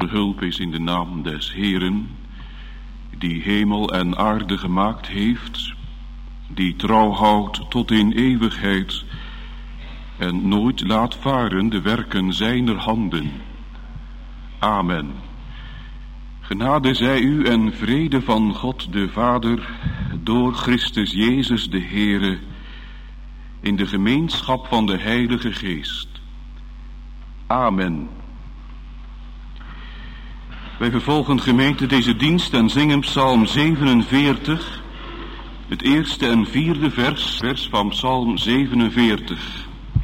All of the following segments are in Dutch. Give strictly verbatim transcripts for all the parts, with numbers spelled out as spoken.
hulp is in de naam des Heeren, die hemel en aarde gemaakt heeft, die trouw houdt tot in eeuwigheid en nooit laat varen de werken zijner handen. Amen. Genade zij u en vrede van God de Vader door Christus Jezus de Heere in de gemeenschap van de Heilige Geest. Amen. Wij vervolgen, gemeente, deze dienst en zingen Psalm zevenenveertig, het eerste en vierde vers, vers van Psalm zevenenveertig.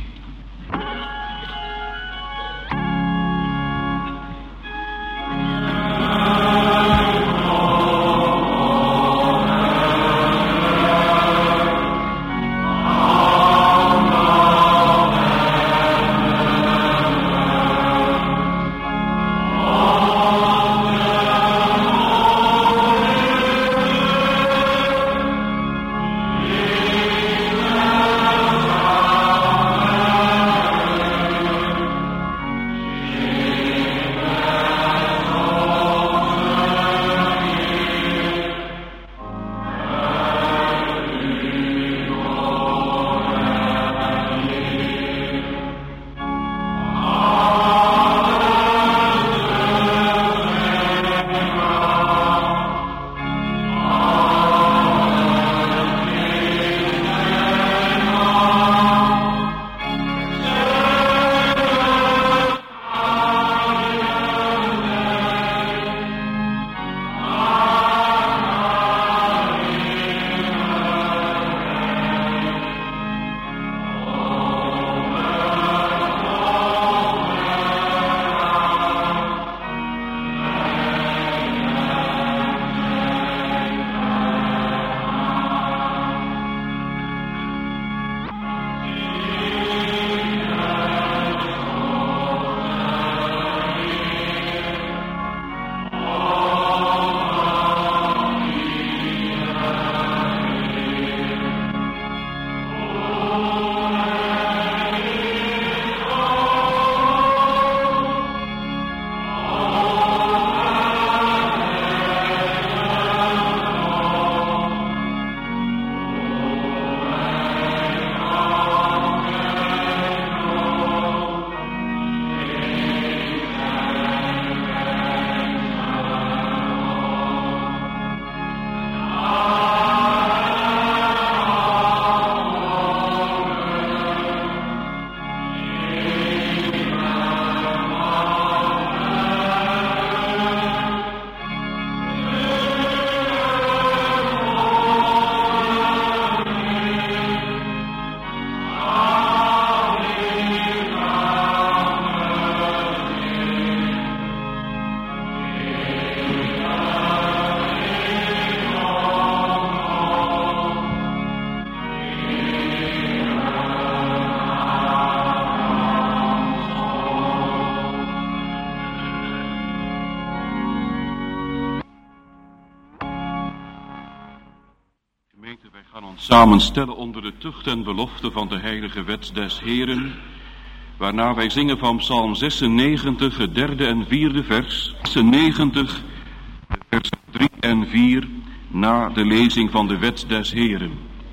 Samenstellen onder de tucht en belofte van de heilige wet des Heeren, waarna wij zingen van Psalm zesennegentig, het derde en vierde vers, zesennegentig, vers drie en vier, na de lezing van de wet des Heeren.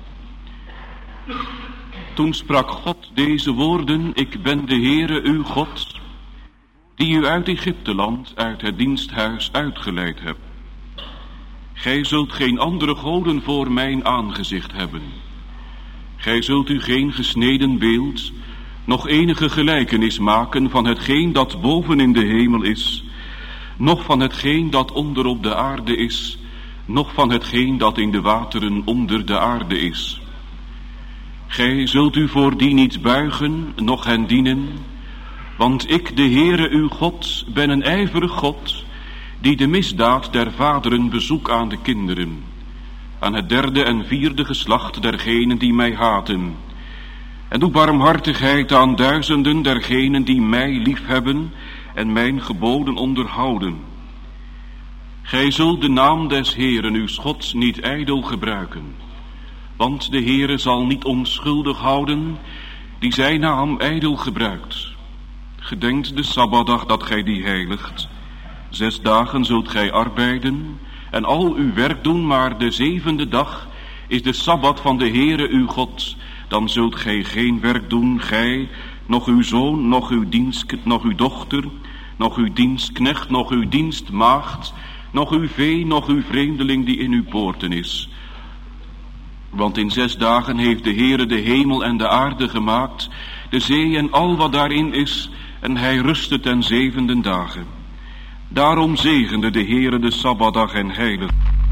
Toen sprak God deze woorden: Ik ben de Heere uw God, die u uit Egypteland, uit het diensthuis uitgeleid hebt. Gij zult geen andere goden voor mijn aangezicht hebben. Gij zult u geen gesneden beeld, nog enige gelijkenis maken van hetgeen dat boven in de hemel is, noch van hetgeen dat onder op de aarde is, noch van hetgeen dat in de wateren onder de aarde is. Gij zult u voor die niet buigen, noch hen dienen, want ik, de Heere uw God, ben een ijverig God, die de misdaad der vaderen bezoek aan de kinderen, aan het derde en vierde geslacht dergenen die mij haten, en doe barmhartigheid aan duizenden dergenen die mij liefhebben en mijn geboden onderhouden. Gij zult de naam des Heeren uw Gods niet ijdel gebruiken, want de Heere zal niet onschuldig houden die zijn naam ijdel gebruikt. Gedenkt de Sabbatdag dat gij die heiligt. Zes dagen zult gij arbeiden en al uw werk doen, maar de zevende dag is de Sabbat van de Heere uw God. Dan zult gij geen werk doen, gij, nog uw zoon, nog uw dienst, nog uw dochter, nog uw dienstknecht, nog uw dienstmaagd, nog uw vee, nog uw vreemdeling die in uw poorten is. Want in zes dagen heeft de Heere de hemel en de aarde gemaakt, de zee en al wat daarin is, en hij rustte ten zevende dagen. Daarom zegende de Heere de Sabbatdag en heilig.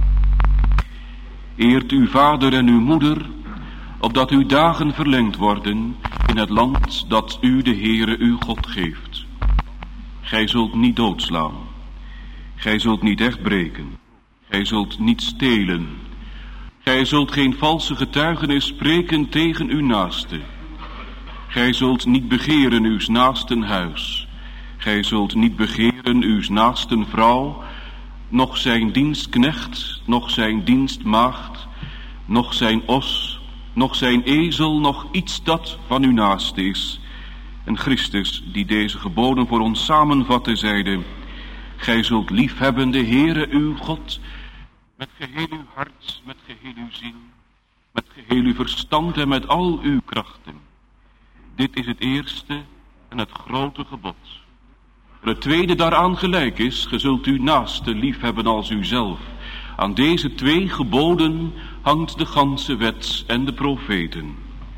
Eert uw vader en uw moeder, opdat uw dagen verlengd worden in het land dat u de Heere uw God geeft. Gij zult niet doodslaan. Gij zult niet echtbreken. Gij zult niet stelen. Gij zult geen valse getuigenis spreken tegen uw naaste. Gij zult niet begeren uws naasten huis. Gij zult niet begeren uws naasten vrouw, noch zijn dienstknecht, noch zijn dienstmaagd, noch zijn os, noch zijn ezel, noch iets dat van uw naaste is. En Christus, die deze geboden voor ons samenvatte, zeide: gij zult liefhebben de Heere uw God met geheel uw hart, met geheel uw ziel, met geheel uw verstand en met al uw krachten. Dit is het eerste en het grote gebod. Het tweede daaraan gelijk is: ge zult uw naaste liefhebben als uzelf. Aan deze twee geboden hangt de ganse wet en de profeten.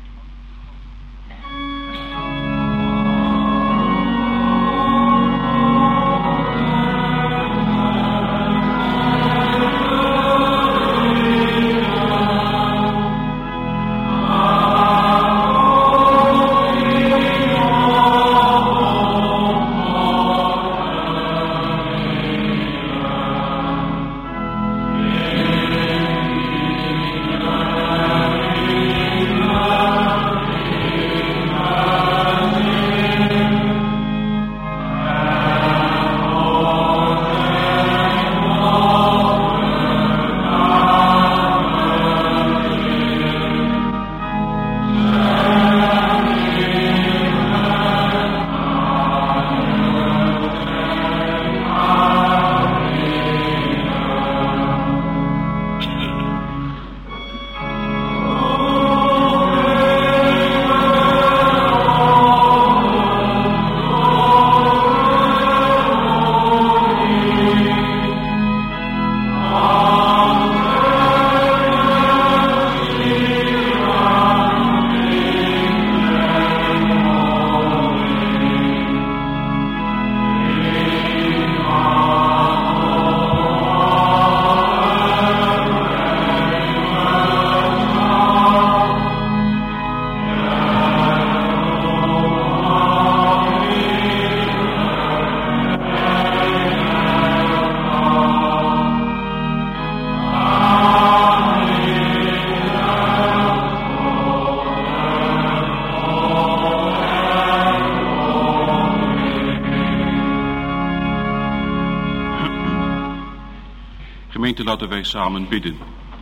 Gemeente, laten wij samen bidden.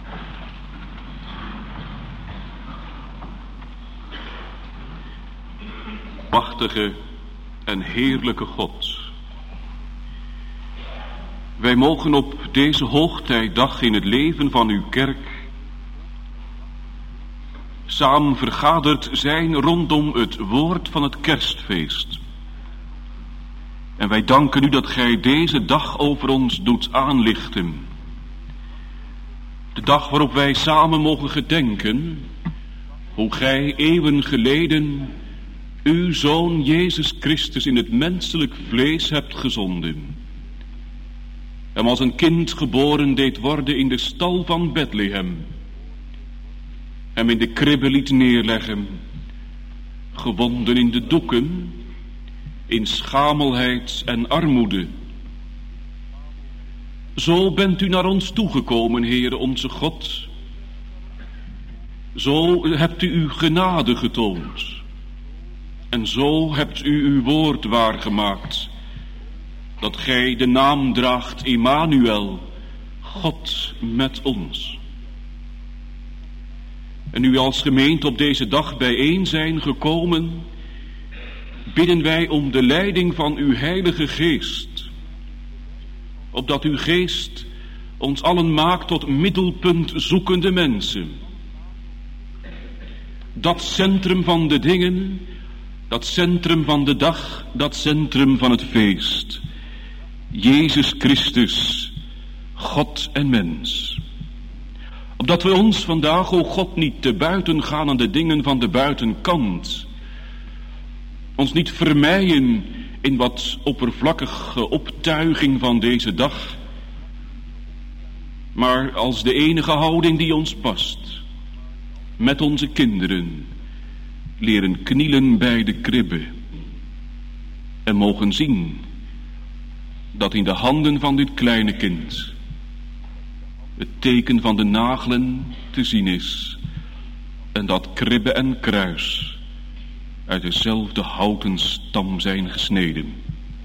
Machtige en heerlijke God, wij mogen op deze hoogtijdag in het leven van uw kerk samen vergaderd zijn rondom het woord van het kerstfeest. En wij danken u dat gij deze dag over ons doet aanlichten. De dag waarop wij samen mogen gedenken hoe gij eeuwen geleden uw Zoon Jezus Christus in het menselijk vlees hebt gezonden. Hem als een kind geboren deed worden in de stal van Bethlehem. Hem in de kribbe liet neerleggen, gewonden in de doeken, in schamelheid en armoede. Zo bent u naar ons toegekomen, Heere onze God. Zo hebt u uw genade getoond. En zo hebt u uw woord waargemaakt, dat gij de naam draagt Immanuel, God met ons. En nu als gemeente op deze dag bijeen zijn gekomen, bidden wij om de leiding van uw Heilige Geest, opdat uw geest ons allen maakt tot middelpunt zoekende mensen. Dat centrum van de dingen, dat centrum van de dag, dat centrum van het feest. Jezus Christus, God en mens. Opdat we ons vandaag, o God, niet te buiten gaan aan de dingen van de buitenkant. Ons niet vermeien in wat oppervlakkige optuiging van deze dag. Maar als de enige houding die ons past. Met onze kinderen leren knielen bij de kribbe. En mogen zien dat in de handen van dit kleine kind het teken van de nagelen te zien is. En dat kribbe en kruis uit dezelfde houten stam zijn gesneden.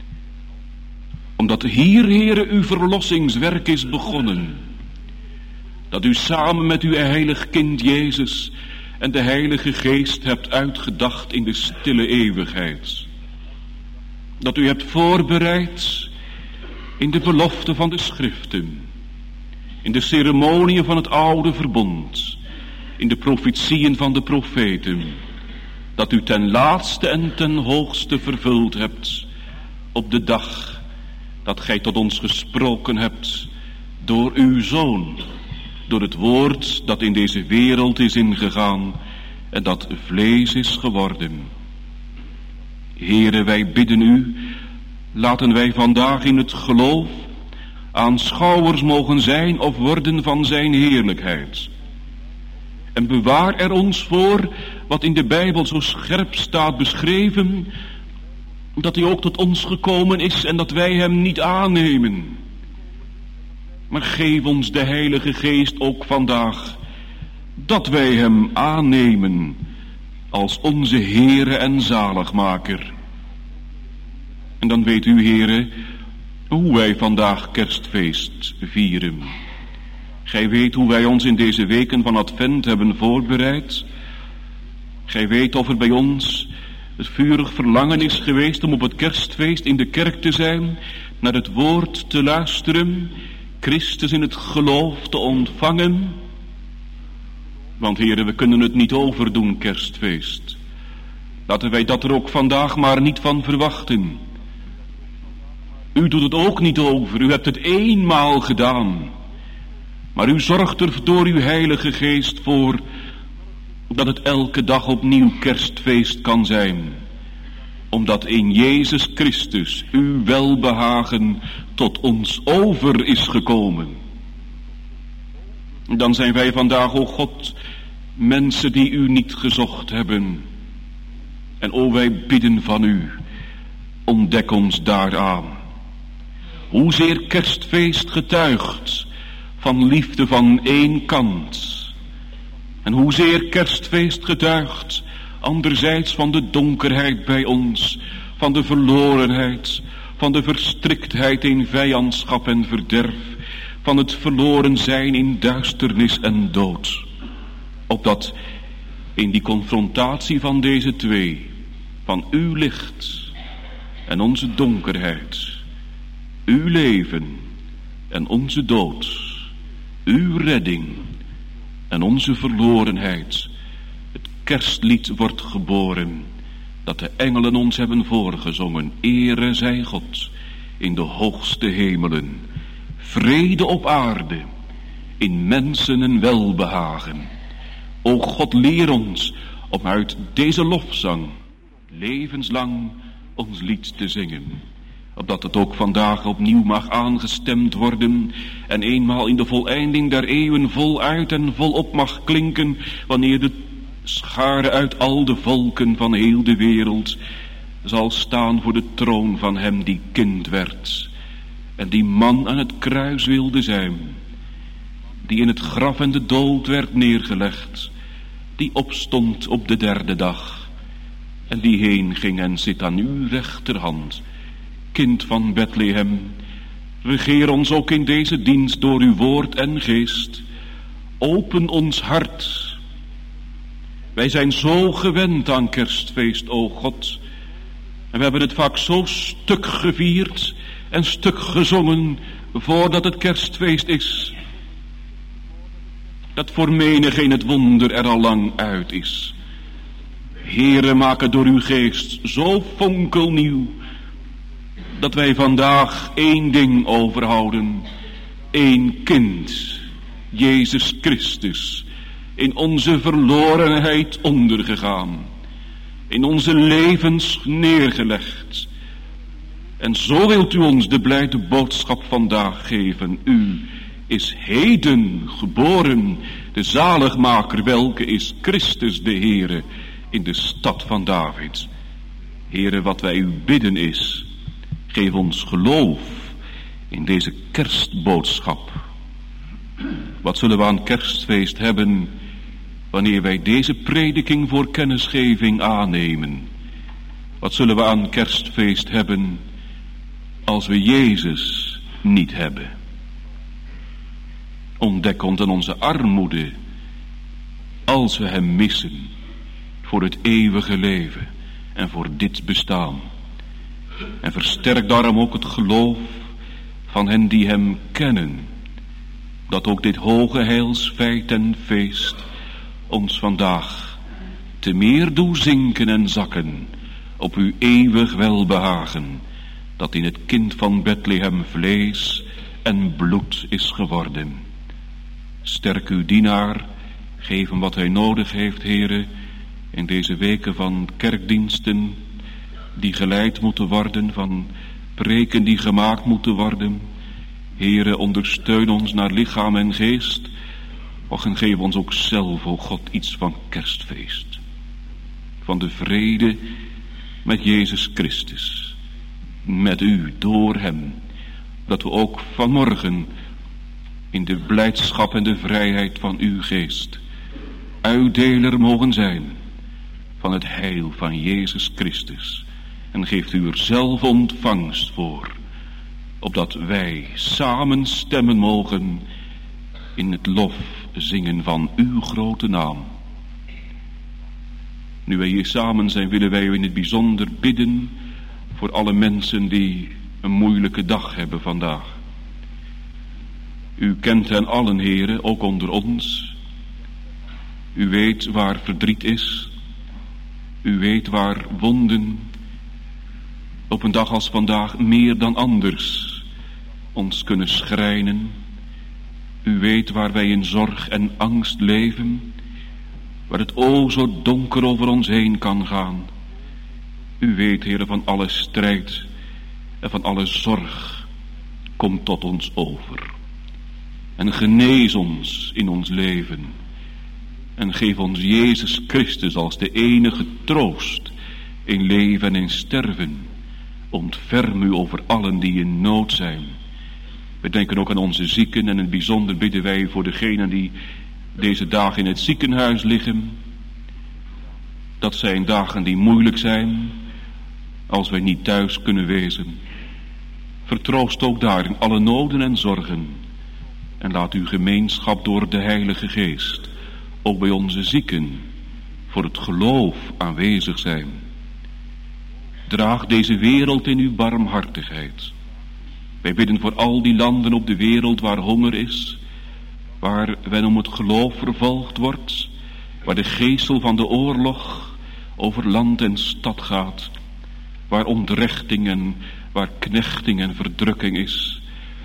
Omdat hier, Heere, uw verlossingswerk is begonnen. Dat u samen met uw heilig kind Jezus en de Heilige Geest hebt uitgedacht in de stille eeuwigheid. Dat u hebt voorbereid in de belofte van de schriften. In de ceremoniën van het oude verbond. In de profetieën van de profeten. Dat u ten laatste en ten hoogste vervuld hebt op de dag dat gij tot ons gesproken hebt door uw Zoon. Door het woord dat in deze wereld is ingegaan en dat vlees is geworden. Heere, wij bidden u, laten wij vandaag in het geloof aanschouwers mogen zijn of worden van zijn heerlijkheid. En bewaar er ons voor wat in de Bijbel zo scherp staat beschreven, dat hij ook tot ons gekomen is en dat wij hem niet aannemen. Maar geef ons de Heilige Geest ook vandaag, dat wij hem aannemen als onze Heere en Zaligmaker. En dan weet u, Heere, hoe wij vandaag kerstfeest vieren. Gij weet hoe wij ons in deze weken van Advent hebben voorbereid. Gij weet of er bij ons het vurig verlangen is geweest om op het kerstfeest in de kerk te zijn, naar het woord te luisteren, Christus in het geloof te ontvangen. Want Heere, we kunnen het niet overdoen, kerstfeest. Laten wij dat er ook vandaag maar niet van verwachten. U doet het ook niet over, u hebt het eenmaal gedaan. Maar u zorgt er door uw Heilige Geest voor dat het elke dag opnieuw kerstfeest kan zijn. Omdat in Jezus Christus uw welbehagen tot ons over is gekomen. Dan zijn wij vandaag, o God, mensen die u niet gezocht hebben. En o, wij bidden van u, ontdek ons daaraan. Hoezeer kerstfeest getuigt van liefde van één kant. En hoezeer kerstfeest getuigt anderzijds van de donkerheid bij ons, van de verlorenheid, van de verstriktheid in vijandschap en verderf, van het verloren zijn in duisternis en dood. Opdat in die confrontatie van deze twee, van uw licht en onze donkerheid, uw leven en onze dood, uw redding en onze verlorenheid, het kerstlied wordt geboren, dat de engelen ons hebben voorgezongen. Ere zij God in de hoogste hemelen, vrede op aarde, in mensen een welbehagen. O God, leer ons om uit deze lofzang levenslang ons lied te zingen. Opdat het ook vandaag opnieuw mag aangestemd worden en eenmaal in de voleinding der eeuwen voluit en volop mag klinken, wanneer de schare uit al de volken van heel de wereld zal staan voor de troon van hem die kind werd en die man aan het kruis wilde zijn, die in het graf en de dood werd neergelegd, die opstond op de derde dag en die heen ging en zit aan uw rechterhand. Kind van Bethlehem, regeer ons ook in deze dienst door uw woord en geest. Open ons hart. Wij zijn zo gewend aan kerstfeest, o God. En we hebben het vaak zo stuk gevierd en stuk gezongen voordat het kerstfeest is, dat voor menigeen het wonder er al lang uit is. Heere, maak het door uw geest zo fonkelnieuw, dat wij vandaag één ding overhouden, één kind, Jezus Christus, in onze verlorenheid ondergegaan, in onze levens neergelegd. En zo wilt u ons de blijde boodschap vandaag geven. U is heden geboren, de zaligmaker, welke is Christus de Heere in de stad van David. Heere, wat wij u bidden is, geef ons geloof in deze kerstboodschap. Wat zullen we aan kerstfeest hebben wanneer wij deze prediking voor kennisgeving aannemen? Wat zullen we aan kerstfeest hebben als we Jezus niet hebben? Ontdek ons in onze armoede als we hem missen voor het eeuwige leven en voor dit bestaan. En versterk daarom ook het geloof van hen die hem kennen, dat ook dit hoge heilsfeit en feest ons vandaag te meer doet zinken en zakken op uw eeuwig welbehagen, dat in het kind van Bethlehem vlees en bloed is geworden. Sterk uw dienaar, geef hem wat hij nodig heeft, Heere, in deze weken van kerkdiensten die geleid moeten worden, van preken die gemaakt moeten worden. Heere, ondersteun ons naar lichaam en geest, och en geef ons ook zelf, o God, iets van kerstfeest. Van de vrede met Jezus Christus, met u, door hem, dat we ook vanmorgen in de blijdschap en de vrijheid van uw geest uitdeler mogen zijn van het heil van Jezus Christus. En geeft u er zelf ontvangst voor, opdat wij samen stemmen mogen in het lof zingen van uw grote naam. Nu wij hier samen zijn, willen wij u in het bijzonder bidden voor alle mensen die een moeilijke dag hebben vandaag. U kent hen allen, Heere, ook onder ons. U weet waar verdriet is. U weet waar wonden op een dag als vandaag meer dan anders ons kunnen schrijnen. U weet waar wij in zorg en angst leven, waar het o zo donker over ons heen kan gaan. U weet, Heere, van alle strijd en van alle zorg komt tot ons over. En genees ons in ons leven. En geef ons Jezus Christus als de enige troost in leven en in sterven. Ontferm u over allen die in nood zijn. We denken ook aan onze zieken en in het bijzonder bidden wij voor degenen die deze dagen in het ziekenhuis liggen. Dat zijn dagen die moeilijk zijn als wij niet thuis kunnen wezen. Vertroost ook daarin alle noden en zorgen. En laat uw gemeenschap door de Heilige Geest ook bij onze zieken voor het geloof aanwezig zijn. Draag deze wereld in uw barmhartigheid. Wij bidden voor al die landen op de wereld waar honger is, waar men om het geloof vervolgd wordt, waar de geestel van de oorlog over land en stad gaat, waar ontrechting en waar knechting en verdrukking is,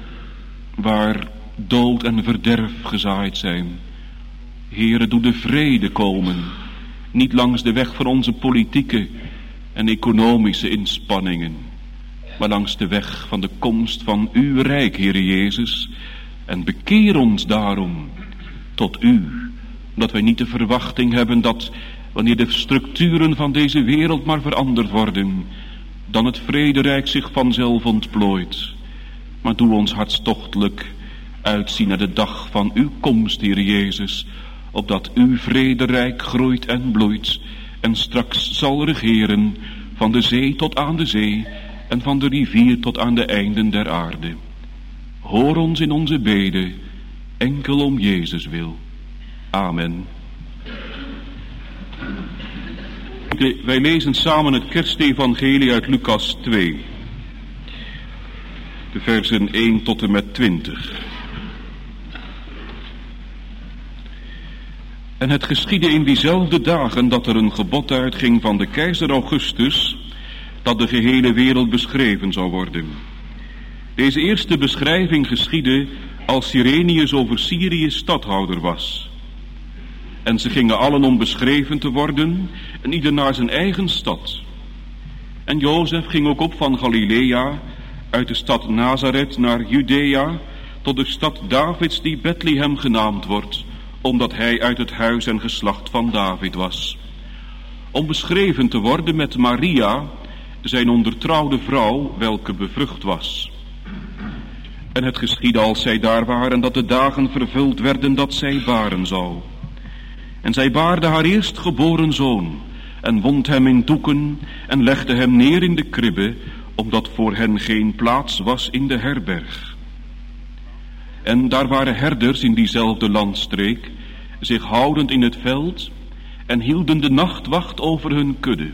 waar dood en verderf gezaaid zijn. Heere, doe de vrede komen, niet langs de weg van onze politieke en economische inspanningen, maar langs de weg van de komst van uw rijk, Heere Jezus, en bekeer ons daarom tot u, omdat wij niet de verwachting hebben dat wanneer de structuren van deze wereld maar veranderd worden, dan het vrederijk zich vanzelf ontplooit. Maar doe ons hartstochtelijk uitzien naar de dag van uw komst, Heere Jezus, opdat uw vrederijk groeit en bloeit en straks zal regeren van de zee tot aan de zee en van de rivier tot aan de einden der aarde. Hoor ons in onze bede, enkel om Jezus wil. Amen. De, wij lezen samen het kerstevangelie uit Lucas twee. de versen één tot en met twintig. En het geschiedde in diezelfde dagen dat er een gebod uitging van de keizer Augustus, dat de gehele wereld beschreven zou worden. Deze eerste beschrijving geschiedde als Cyrenius over Syrië stadhouder was. En ze gingen allen om beschreven te worden, en ieder naar zijn eigen stad. En Jozef ging ook op van Galilea, uit de stad Nazareth naar Judea, tot de stad Davids die Bethlehem genaamd wordt, omdat hij uit het huis en geslacht van David was. Om beschreven te worden met Maria, zijn ondertrouwde vrouw, welke bevrucht was. En het geschiedde als zij daar waren, dat de dagen vervuld werden dat zij baren zou. En zij baarde haar eerstgeboren zoon, en wond hem in doeken, en legde hem neer in de kribbe, omdat voor hen geen plaats was in de herberg. En daar waren herders in diezelfde landstreek, zich houdend in het veld, en hielden de nachtwacht over hun kudde.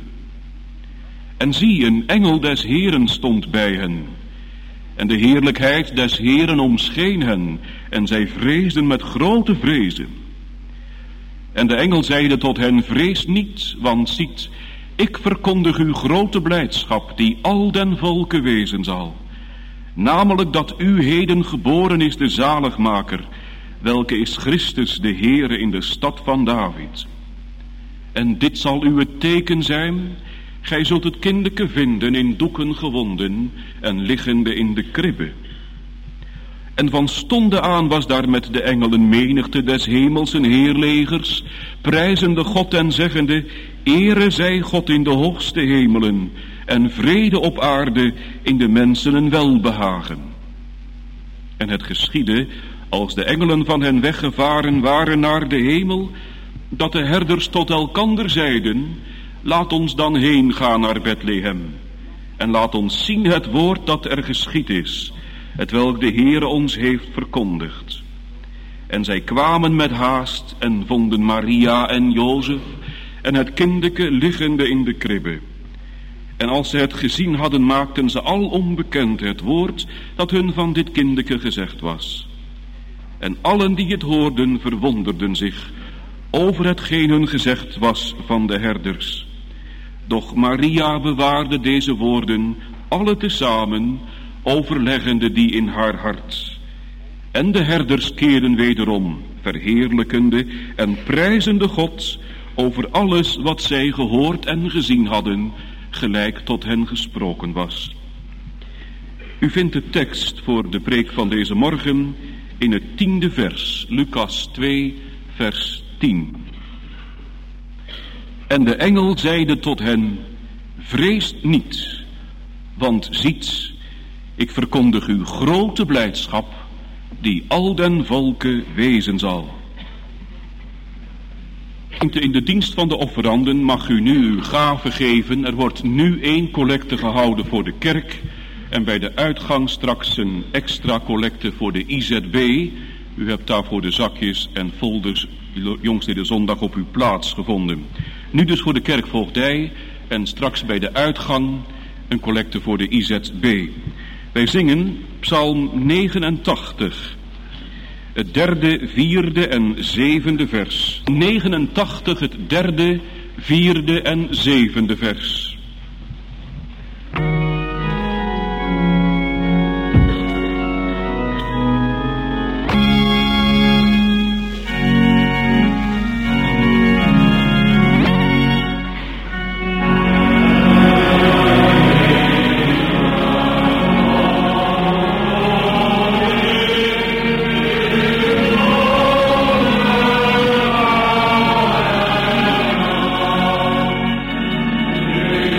En zie, een engel des Heeren stond bij hen, en de heerlijkheid des Heeren omscheen hen, en zij vreesden met grote vrezen. En de engel zeide tot hen, vrees niet, want ziet, ik verkondig u grote blijdschap, die al den volken wezen zal. Namelijk dat u heden geboren is de zaligmaker, welke is Christus de Heere in de stad van David. En dit zal u het teken zijn, gij zult het kindeke vinden in doeken gewonden en liggende in de kribbe. En van stonde aan was daar met de engelen menigte des hemelsen heerlegers, prijzende God en zeggende, ere zij God in de hoogste hemelen, en vrede op aarde in de mensen een welbehagen. En het geschiedde, als de engelen van hen weggevaren waren naar de hemel, dat de herders tot elkander zeiden, laat ons dan heen gaan naar Bethlehem, en laat ons zien het woord dat er geschied is, hetwelk de Heere ons heeft verkondigd. En zij kwamen met haast en vonden Maria en Jozef en het kindeke liggende in de kribbe. En als ze het gezien hadden, maakten ze al onbekend het woord dat hun van dit kindeke gezegd was. En allen die het hoorden verwonderden zich over hetgeen hun gezegd was van de herders. Doch Maria bewaarde deze woorden alle tezamen, overleggende die in haar hart. En de herders keerden wederom, verheerlijkende en prijzende God over alles wat zij gehoord en gezien hadden, gelijk tot hen gesproken was. U vindt de tekst voor de preek van deze morgen in het tiende vers, Lucas twee, vers tien. En de engel zeide tot hen, vreest niet, want ziet, ik verkondig u grote blijdschap, die al den volken wezen zal. In de dienst van de offeranden mag u nu uw gave geven. Er wordt nu één collecte gehouden voor de kerk en bij de uitgang straks een extra collecte voor de I Z B. U hebt daarvoor de zakjes en folders jongstleden zondag op uw plaats gevonden. Nu dus voor de kerkvoogdij en straks bij de uitgang een collecte voor de I Z B. Wij zingen Psalm negenentachtig, het derde, vierde en zevende vers. negenentachtig, het derde, vierde en zevende vers. Amen.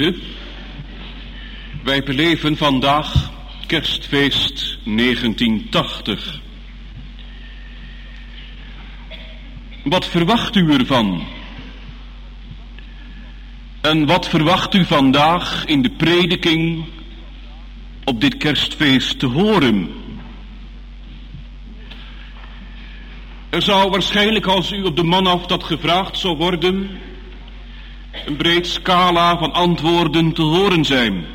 gemeente, wij beleven vandaag kerstfeest negentien tachtig. Wat verwacht u ervan? En wat verwacht u vandaag in de prediking op dit kerstfeest te horen? Er zou waarschijnlijk, als u op de man af dat gevraagd zou worden, een breed scala van antwoorden te horen zijn.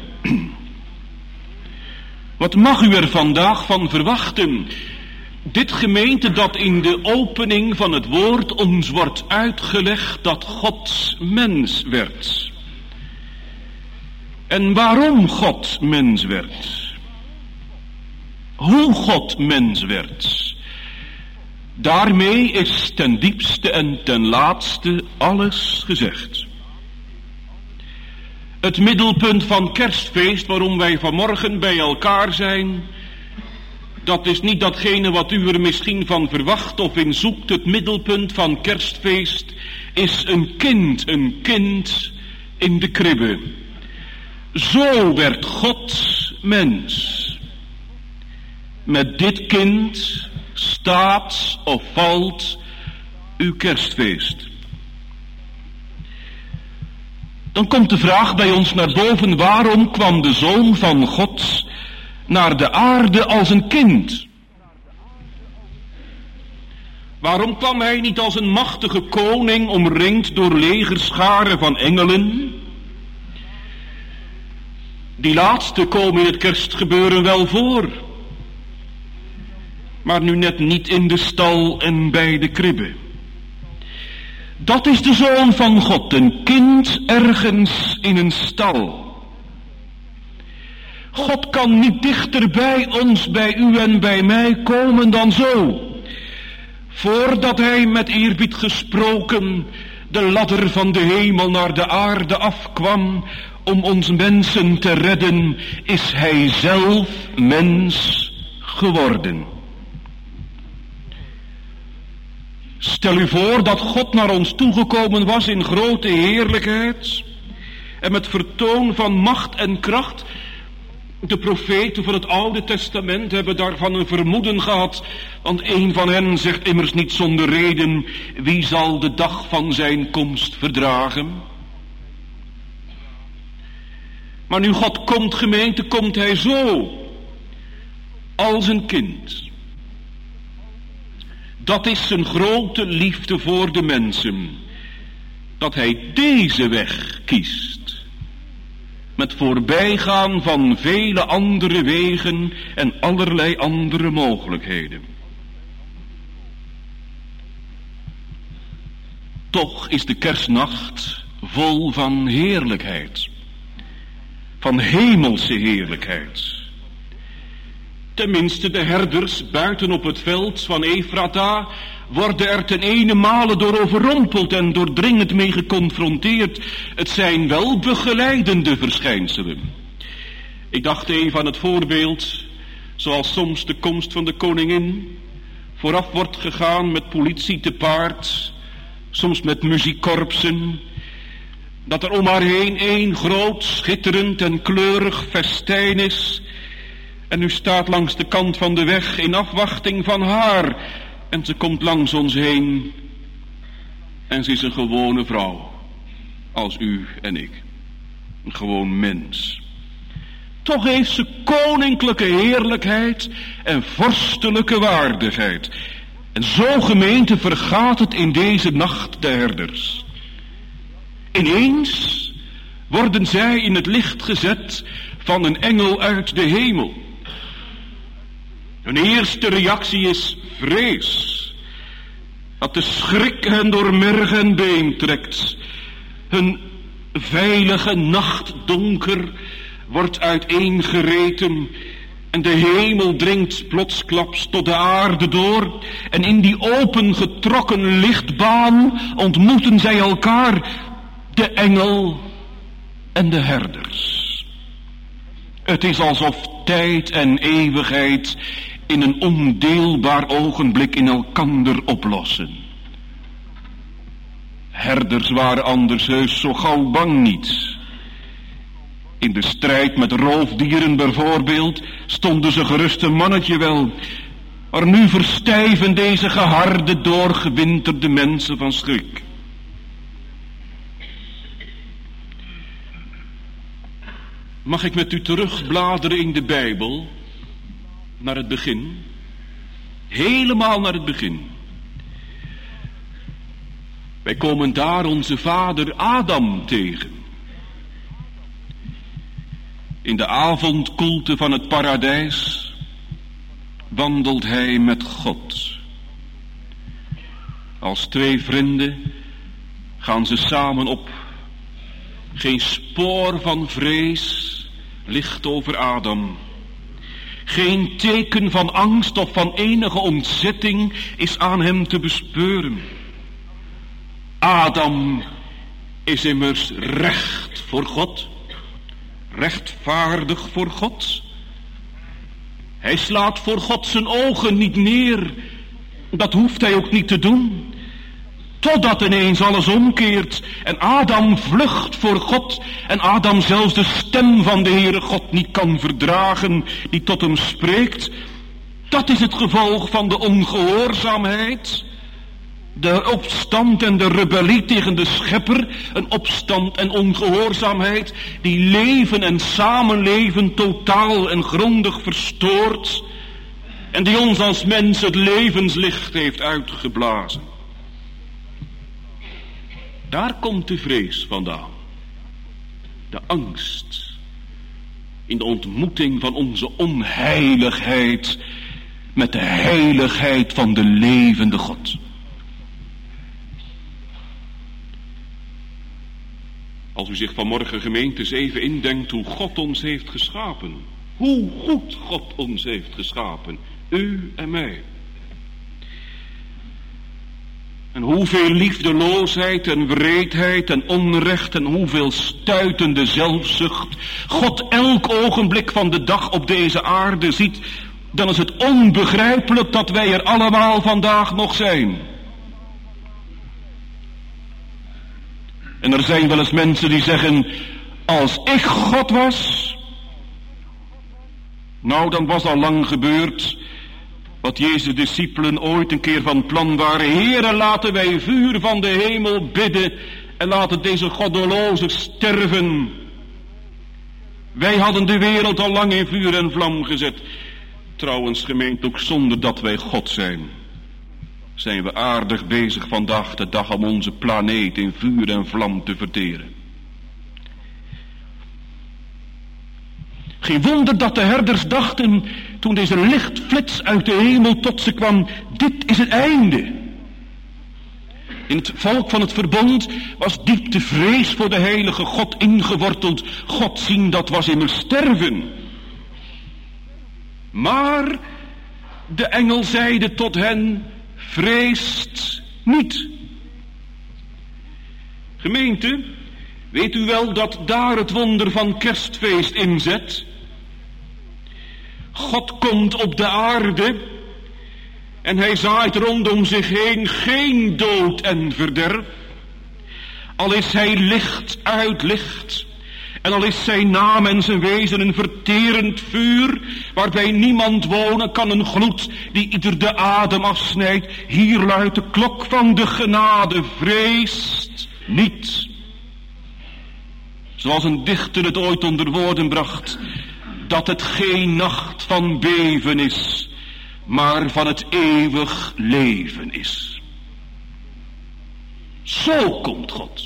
Wat mag u er vandaag van verwachten? Dit gemeente dat in de opening van het woord ons wordt uitgelegd dat God mens werd. En waarom God mens werd. Hoe God mens werd. Daarmee is ten diepste en ten laatste alles gezegd. Het middelpunt van kerstfeest waarom wij vanmorgen bij elkaar zijn, dat is niet datgene wat u er misschien van verwacht of in zoekt. Het middelpunt van kerstfeest is een kind, een kind in de kribbe. Zo werd God mens. Met dit kind staat of valt uw kerstfeest. Dan komt de vraag bij ons naar boven: waarom kwam de Zoon van God naar de aarde als een kind? Waarom kwam hij niet als een machtige koning, omringd door legerscharen van engelen? Die laatste komen in het kerstgebeuren wel voor, maar nu net niet in de stal en bij de kribbe. Dat is de Zoon van God, een kind ergens in een stal. God kan niet dichter bij ons, bij u en bij mij komen dan zo. Voordat hij met eerbied gesproken de ladder van de hemel naar de aarde afkwam om ons mensen te redden, is hij zelf mens geworden. Stel u voor dat God naar ons toegekomen was in grote heerlijkheid en met vertoon van macht en kracht. De profeten van het Oude Testament hebben daarvan een vermoeden gehad, want een van hen zegt immers niet zonder reden: wie zal de dag van zijn komst verdragen? Maar nu God komt, gemeente, komt hij zo, als een kind. Dat is zijn grote liefde voor de mensen, dat hij deze weg kiest, met voorbijgaan van vele andere wegen en allerlei andere mogelijkheden. Toch is de kerstnacht vol van heerlijkheid, van hemelse heerlijkheid. Tenminste, de herders buiten op het veld van Efrata worden er ten ene male door overrompeld en doordringend mee geconfronteerd. Het zijn wel begeleidende verschijnselen. Ik dacht even aan het voorbeeld, zoals soms de komst van de koningin vooraf wordt gegaan met politie te paard, soms met muziekkorpsen, dat er om haar heen één groot, schitterend en kleurig festijn is. En u staat langs de kant van de weg in afwachting van haar. En ze komt langs ons heen. En ze is een gewone vrouw. Als u en ik. Een gewoon mens. Toch heeft ze koninklijke heerlijkheid en vorstelijke waardigheid. En zo, gemeente, vergaat het in deze nacht de herders. Ineens worden zij in het licht gezet van een engel uit de hemel. Hun eerste reactie is vrees. Dat de schrik hen door merg en been trekt. Hun veilige nachtdonker wordt uiteengereten. En de hemel dringt plotsklaps tot de aarde door. En in die opengetrokken lichtbaan ontmoeten zij elkaar, de engel en de herders. Het is alsof tijd en eeuwigheid in een ondeelbaar ogenblik in elkander oplossen. Herders waren anders heus zo gauw bang niet. In de strijd met roofdieren bijvoorbeeld stonden ze gerust een mannetje wel. Maar nu verstijven deze geharde, doorgewinterde mensen van schrik. Mag ik met u terugbladeren in de Bijbel, naar het begin? Helemaal naar het begin. Wij komen daar onze vader Adam tegen. In de avondkoelte van het paradijs wandelt hij met God. Als twee vrienden gaan ze samen op. Geen spoor van vrees ligt over Adam. Geen teken van angst of van enige ontzetting is aan hem te bespeuren. Adam is immers recht voor God, rechtvaardig voor God. Hij slaat voor God zijn ogen niet neer. Dat hoeft hij ook niet te doen. Totdat ineens alles omkeert en Adam vlucht voor God en Adam zelfs de stem van de Heere God niet kan verdragen die tot hem spreekt. Dat is het gevolg van de ongehoorzaamheid, de opstand en de rebellie tegen de schepper, een opstand en ongehoorzaamheid die leven en samenleven totaal en grondig verstoort en die ons als mens het levenslicht heeft uitgeblazen. Daar komt de vrees vandaan. De angst. In de ontmoeting van onze onheiligheid met de heiligheid van de levende God. Als u zich vanmorgen gemeentes even indenkt hoe God ons heeft geschapen. Hoe goed God ons heeft geschapen. U en mij. En hoeveel liefdeloosheid en wreedheid en onrecht en hoeveel stuitende zelfzucht God elk ogenblik van de dag op deze aarde ziet, dan is het onbegrijpelijk dat wij er allemaal vandaag nog zijn. En er zijn wel eens mensen die zeggen, als ik God was, nou dan was al lang gebeurd wat Jezus' discipelen ooit een keer van plan waren. Heere, laten wij vuur van de hemel bidden en laten deze goddelozen sterven. Wij hadden de wereld al lang in vuur en vlam gezet. Trouwens, gemeente, ook zonder dat wij God zijn, zijn we aardig bezig vandaag de dag om onze planeet in vuur en vlam te verteren. Geen wonder dat de herders dachten, toen deze lichtflits uit de hemel tot ze kwam, dit is het einde. In het volk van het verbond was diepte vrees voor de heilige God ingeworteld. God zien, dat was immers sterven. Maar de engel zeide tot hen, vreest niet. Gemeente, weet u wel dat daar het wonder van kerstfeest inzet? God komt op de aarde en hij zaait rondom zich heen geen dood en verderf. Al is hij licht uit licht en al is zijn naam en zijn wezen een verterend vuur, waarbij niemand wonen kan, een gloed die ieder de adem afsnijdt. Hier luidt de klok van de genade, vreest niet. Zoals een dichter het ooit onder woorden bracht, dat het geen nacht van beven is, maar van het eeuwig leven is. Zo komt God.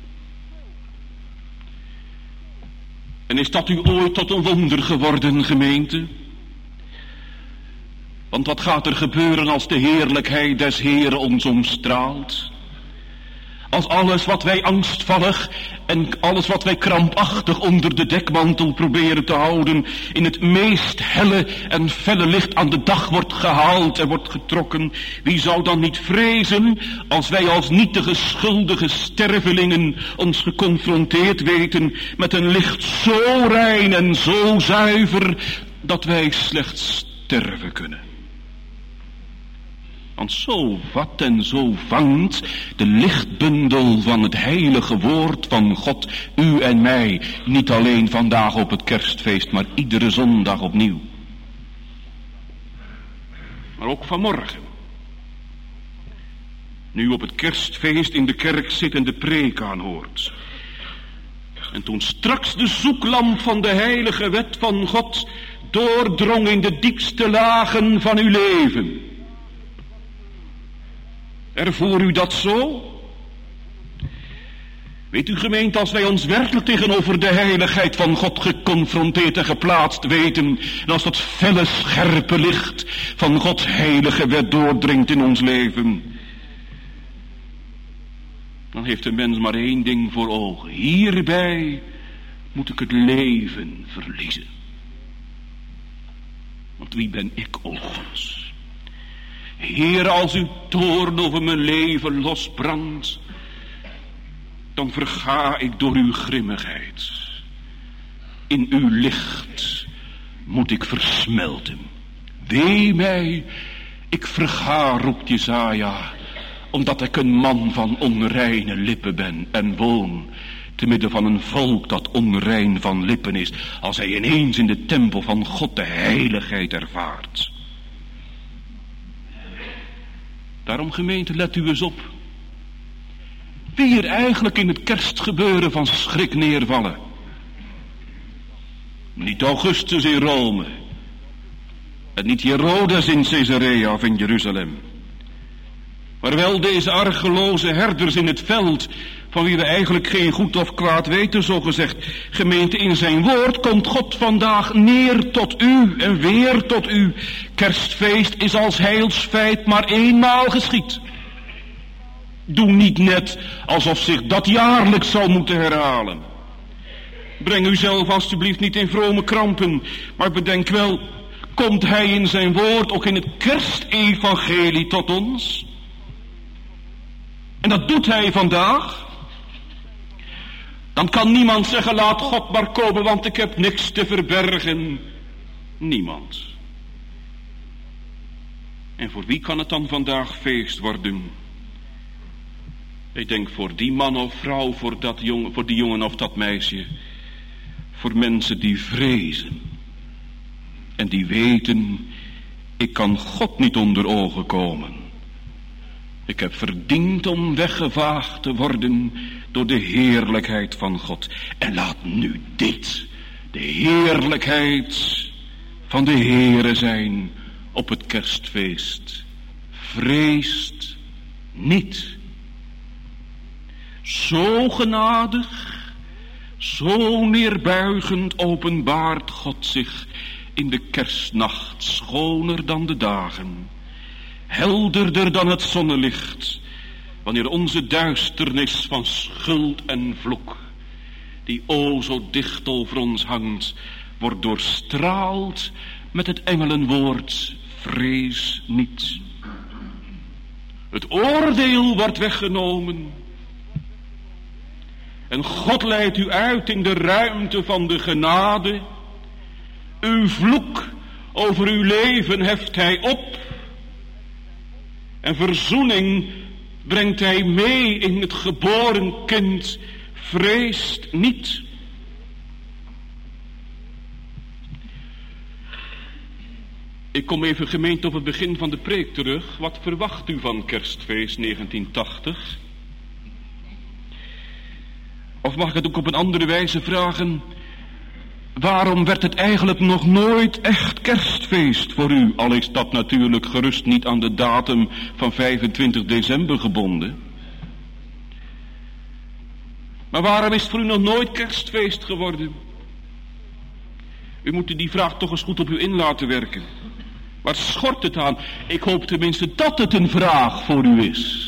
En is dat u ooit tot een wonder geworden, gemeente? Want wat gaat er gebeuren als de heerlijkheid des Heeren ons omstraalt? Als alles wat wij angstvallig en alles wat wij krampachtig onder de dekmantel proberen te houden, in het meest helle en felle licht aan de dag wordt gehaald en wordt getrokken. Wie zou dan niet vrezen als wij als nietige schuldige stervelingen ons geconfronteerd weten met een licht zo rein en zo zuiver dat wij slechts sterven kunnen. Want zo vat en zo vangt de lichtbundel van het heilige woord van God u en mij, niet alleen vandaag op het kerstfeest, maar iedere zondag opnieuw. Maar ook vanmorgen. Nu op het kerstfeest in de kerk zit en de preek aanhoort. En toen straks de zoeklamp van de heilige wet van God doordrong in de diepste lagen van uw leven. Ervoer u dat zo? Weet u gemeente, als wij ons werkelijk tegenover de heiligheid van God geconfronteerd en geplaatst weten, en als dat felle scherpe licht van Gods heilige wet doordringt in ons leven, dan heeft de mens maar één ding voor ogen. Hierbij moet ik het leven verliezen. Want wie ben ik, o God? Heer, als uw toorn over mijn leven losbrandt, dan verga ik door uw grimmigheid. In uw licht moet ik versmelten. Wee mij, ik verga, roept Jesaja, omdat ik een man van onreine lippen ben en woon te midden van een volk dat onrein van lippen is, als hij ineens in de tempel van God de heiligheid ervaart. Daarom, gemeente, let u eens op. Wie er eigenlijk in het kerstgebeuren van schrik neervallen? Niet Augustus in Rome. En niet Herodes in Caesarea of in Jeruzalem. Maar wel deze argeloze herders in het veld, van wie we eigenlijk geen goed of kwaad weten, zo gezegd. Gemeente, in zijn woord komt God vandaag neer tot u en weer tot u. Kerstfeest is als heilsfeit maar eenmaal geschied. Doe niet net alsof zich dat jaarlijks zou moeten herhalen. Breng uzelf alstublieft niet in vrome krampen, maar bedenk wel, komt hij in zijn woord ook in het kerstevangelie tot ons? En dat doet hij vandaag. Dan kan niemand zeggen, laat God maar komen, want ik heb niks te verbergen. Niemand. En voor wie kan het dan vandaag feest worden? Ik denk voor die man of vrouw, voor, dat jongen, voor die jongen of dat meisje. Voor mensen die vrezen. En die weten, ik kan God niet onder ogen komen. Ik heb verdiend om weggevaagd te worden door de heerlijkheid van God. En laat nu dit, de heerlijkheid van de Heere zijn op het kerstfeest. Vreest niet. Zo genadig, zo neerbuigend openbaart God zich in de kerstnacht, schoner dan de dagen. Helderder dan het zonnelicht, wanneer onze duisternis van schuld en vloek, die o zo dicht over ons hangt, wordt doorstraald met het engelenwoord, vrees niet. Het oordeel wordt weggenomen en God leidt u uit in de ruimte van de genade. Uw vloek over uw leven heft hij op. En verzoening brengt hij mee in het geboren kind. Vreest niet. Ik kom even, gemeente, op het begin van de preek terug. Wat verwacht u van kerstfeest negentien tachtig? Of mag ik het ook op een andere wijze vragen? Waarom werd het eigenlijk nog nooit echt kerstfeest voor u? Al is dat natuurlijk gerust niet aan de datum van vijfentwintig december gebonden. Maar waarom is het voor u nog nooit kerstfeest geworden? U moet die vraag toch eens goed op u in laten werken. Waar schort het aan? Ik hoop tenminste dat het een vraag voor u is.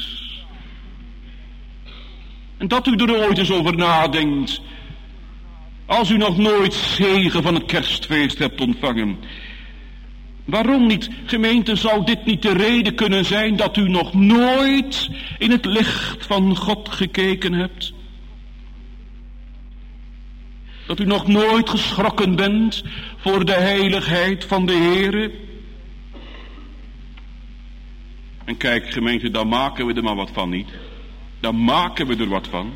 En dat u er ooit eens over nadenkt. Als u nog nooit zegen van het kerstfeest hebt ontvangen. Waarom niet, gemeente, zou dit niet de reden kunnen zijn dat u nog nooit in het licht van God gekeken hebt? Dat u nog nooit geschrokken bent voor de heiligheid van de Heere? En kijk gemeente, daar maken we er maar wat van niet. Daar maken we er wat van.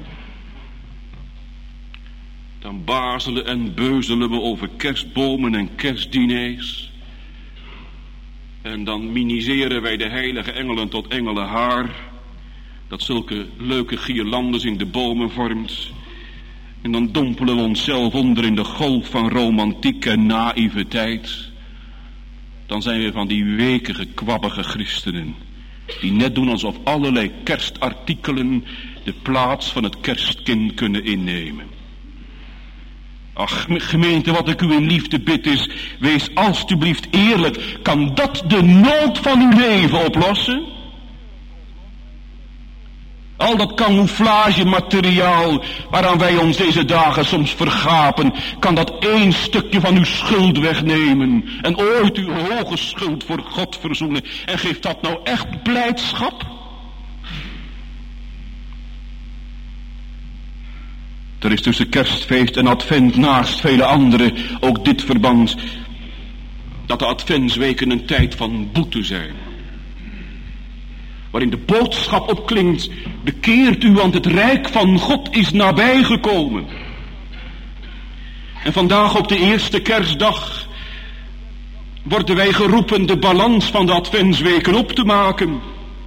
Dan bazelen en beuzelen we over kerstbomen en kerstdiners. En dan miniseren wij de heilige engelen tot engelenhaar, dat zulke leuke guirlandes in de bomen vormt. En dan dompelen we onszelf onder in de golf van romantiek en naïviteit. Dan zijn we van die wekige, kwabbige christenen, die net doen alsof allerlei kerstartikelen de plaats van het kerstkind kunnen innemen. Ach, gemeente, wat ik u in liefde bid is, wees alstublieft eerlijk. Kan dat de nood van uw leven oplossen? Al dat camouflagemateriaal waaraan wij ons deze dagen soms vergapen, kan dat één stukje van uw schuld wegnemen en ooit uw hoge schuld voor God verzoenen. En geeft dat nou echt blijdschap? Er is tussen kerstfeest en advent naast vele andere ook dit verband, dat de adventsweken een tijd van boete zijn. Waarin de boodschap opklinkt, bekeert u, want het rijk van God is nabijgekomen. En vandaag op de eerste kerstdag worden wij geroepen de balans van de adventsweken op te maken.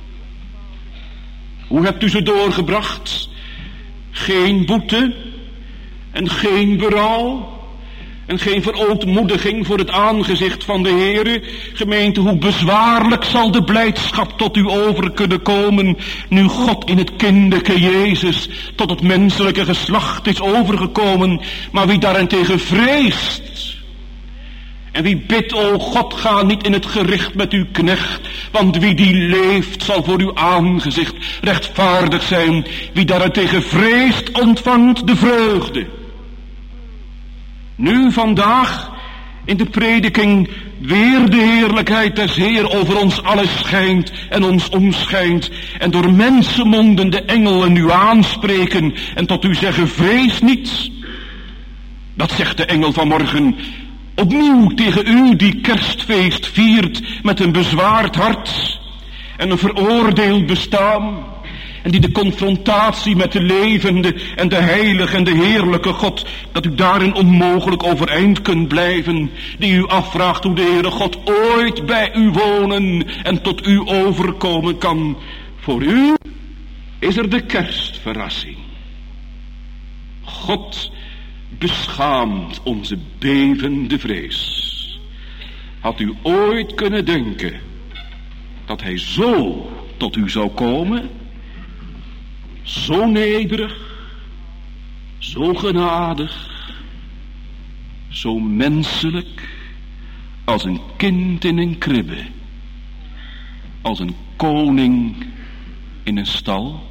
Hoe hebt u ze doorgebracht? Geen boete en geen berouw en geen verootmoediging voor het aangezicht van de Heere. Gemeente, hoe bezwaarlijk zal de blijdschap tot u over kunnen komen, nu God in het kinderke Jezus tot het menselijke geslacht is overgekomen, maar wie daarentegen vreest en wie bidt, o God, ga niet in het gericht met uw knecht, want wie die leeft zal voor uw aangezicht rechtvaardig zijn. Wie daarentegen vreest, ontvangt de vreugde. Nu vandaag in de prediking weer de heerlijkheid des Heer over ons alles schijnt en ons omschijnt, en door mensenmonden de engelen u aanspreken en tot u zeggen, vrees niet. Dat zegt de engel vanmorgen opnieuw tegen u die kerstfeest viert met een bezwaard hart en een veroordeeld bestaan, en die de confrontatie met de levende en de heilige en de heerlijke God, dat u daarin onmogelijk overeind kunt blijven, die u afvraagt hoe de Heere God ooit bij u wonen en tot u overkomen kan. Voor u is er de kerstverrassing. God beschaamt onze bevende vrees. Had u ooit kunnen denken dat hij zo tot u zou komen? Zo nederig, zo genadig, zo menselijk, als een kind in een kribbe, als een koning in een stal.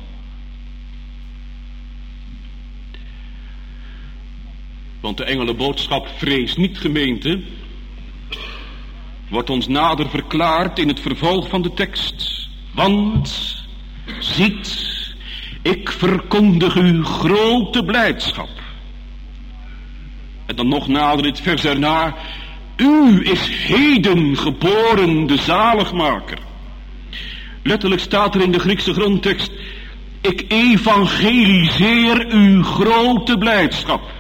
Want de engelenboodschap, vrees niet, gemeente, wordt ons nader verklaard in het vervolg van de tekst. Want, ziet, ik verkondig u grote blijdschap. En dan nog nader het vers erna, u is heden geboren de zaligmaker. Letterlijk staat er in de Griekse grondtekst, ik evangeliseer u grote blijdschap.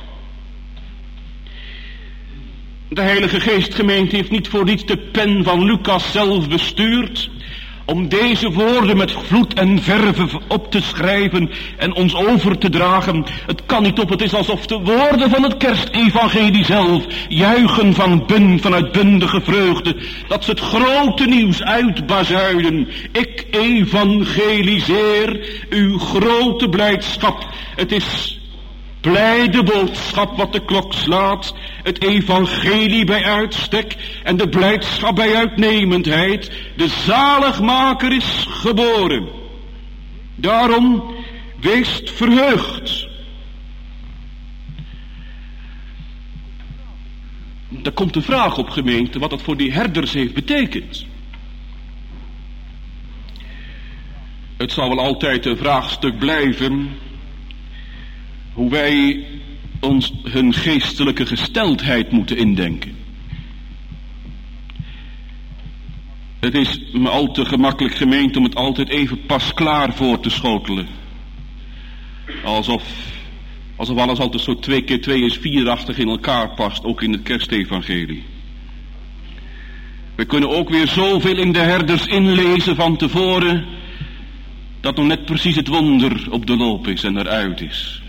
De Heilige Geest, gemeente, heeft niet voor niets de pen van Lucas zelf bestuurd om deze woorden met vloed en verve op te schrijven en ons over te dragen. Het kan niet op, het is alsof de woorden van het kerstevangelie zelf juichen van bun, van uitbundige vreugde, dat ze het grote nieuws uitbazuinen. Ik evangeliseer uw grote blijdschap. Het is blijde boodschap wat de klok slaat, het evangelie bij uitstek en de blijdschap bij uitnemendheid. De zaligmaker is geboren. Daarom weest verheugd. Daar komt de vraag op, gemeente, wat dat voor die herders heeft betekend. Het zal wel altijd een vraagstuk blijven hoe wij ons hun geestelijke gesteldheid moeten indenken. Het is me al te gemakkelijk, gemeente, om het altijd even pas klaar voor te schotelen. Alsof, alsof alles altijd zo twee keer twee is vierachtig in elkaar past, ook in het kerstevangelie. We kunnen ook weer zoveel in de herders inlezen van tevoren, dat nog net precies het wonder op de loop is en eruit is.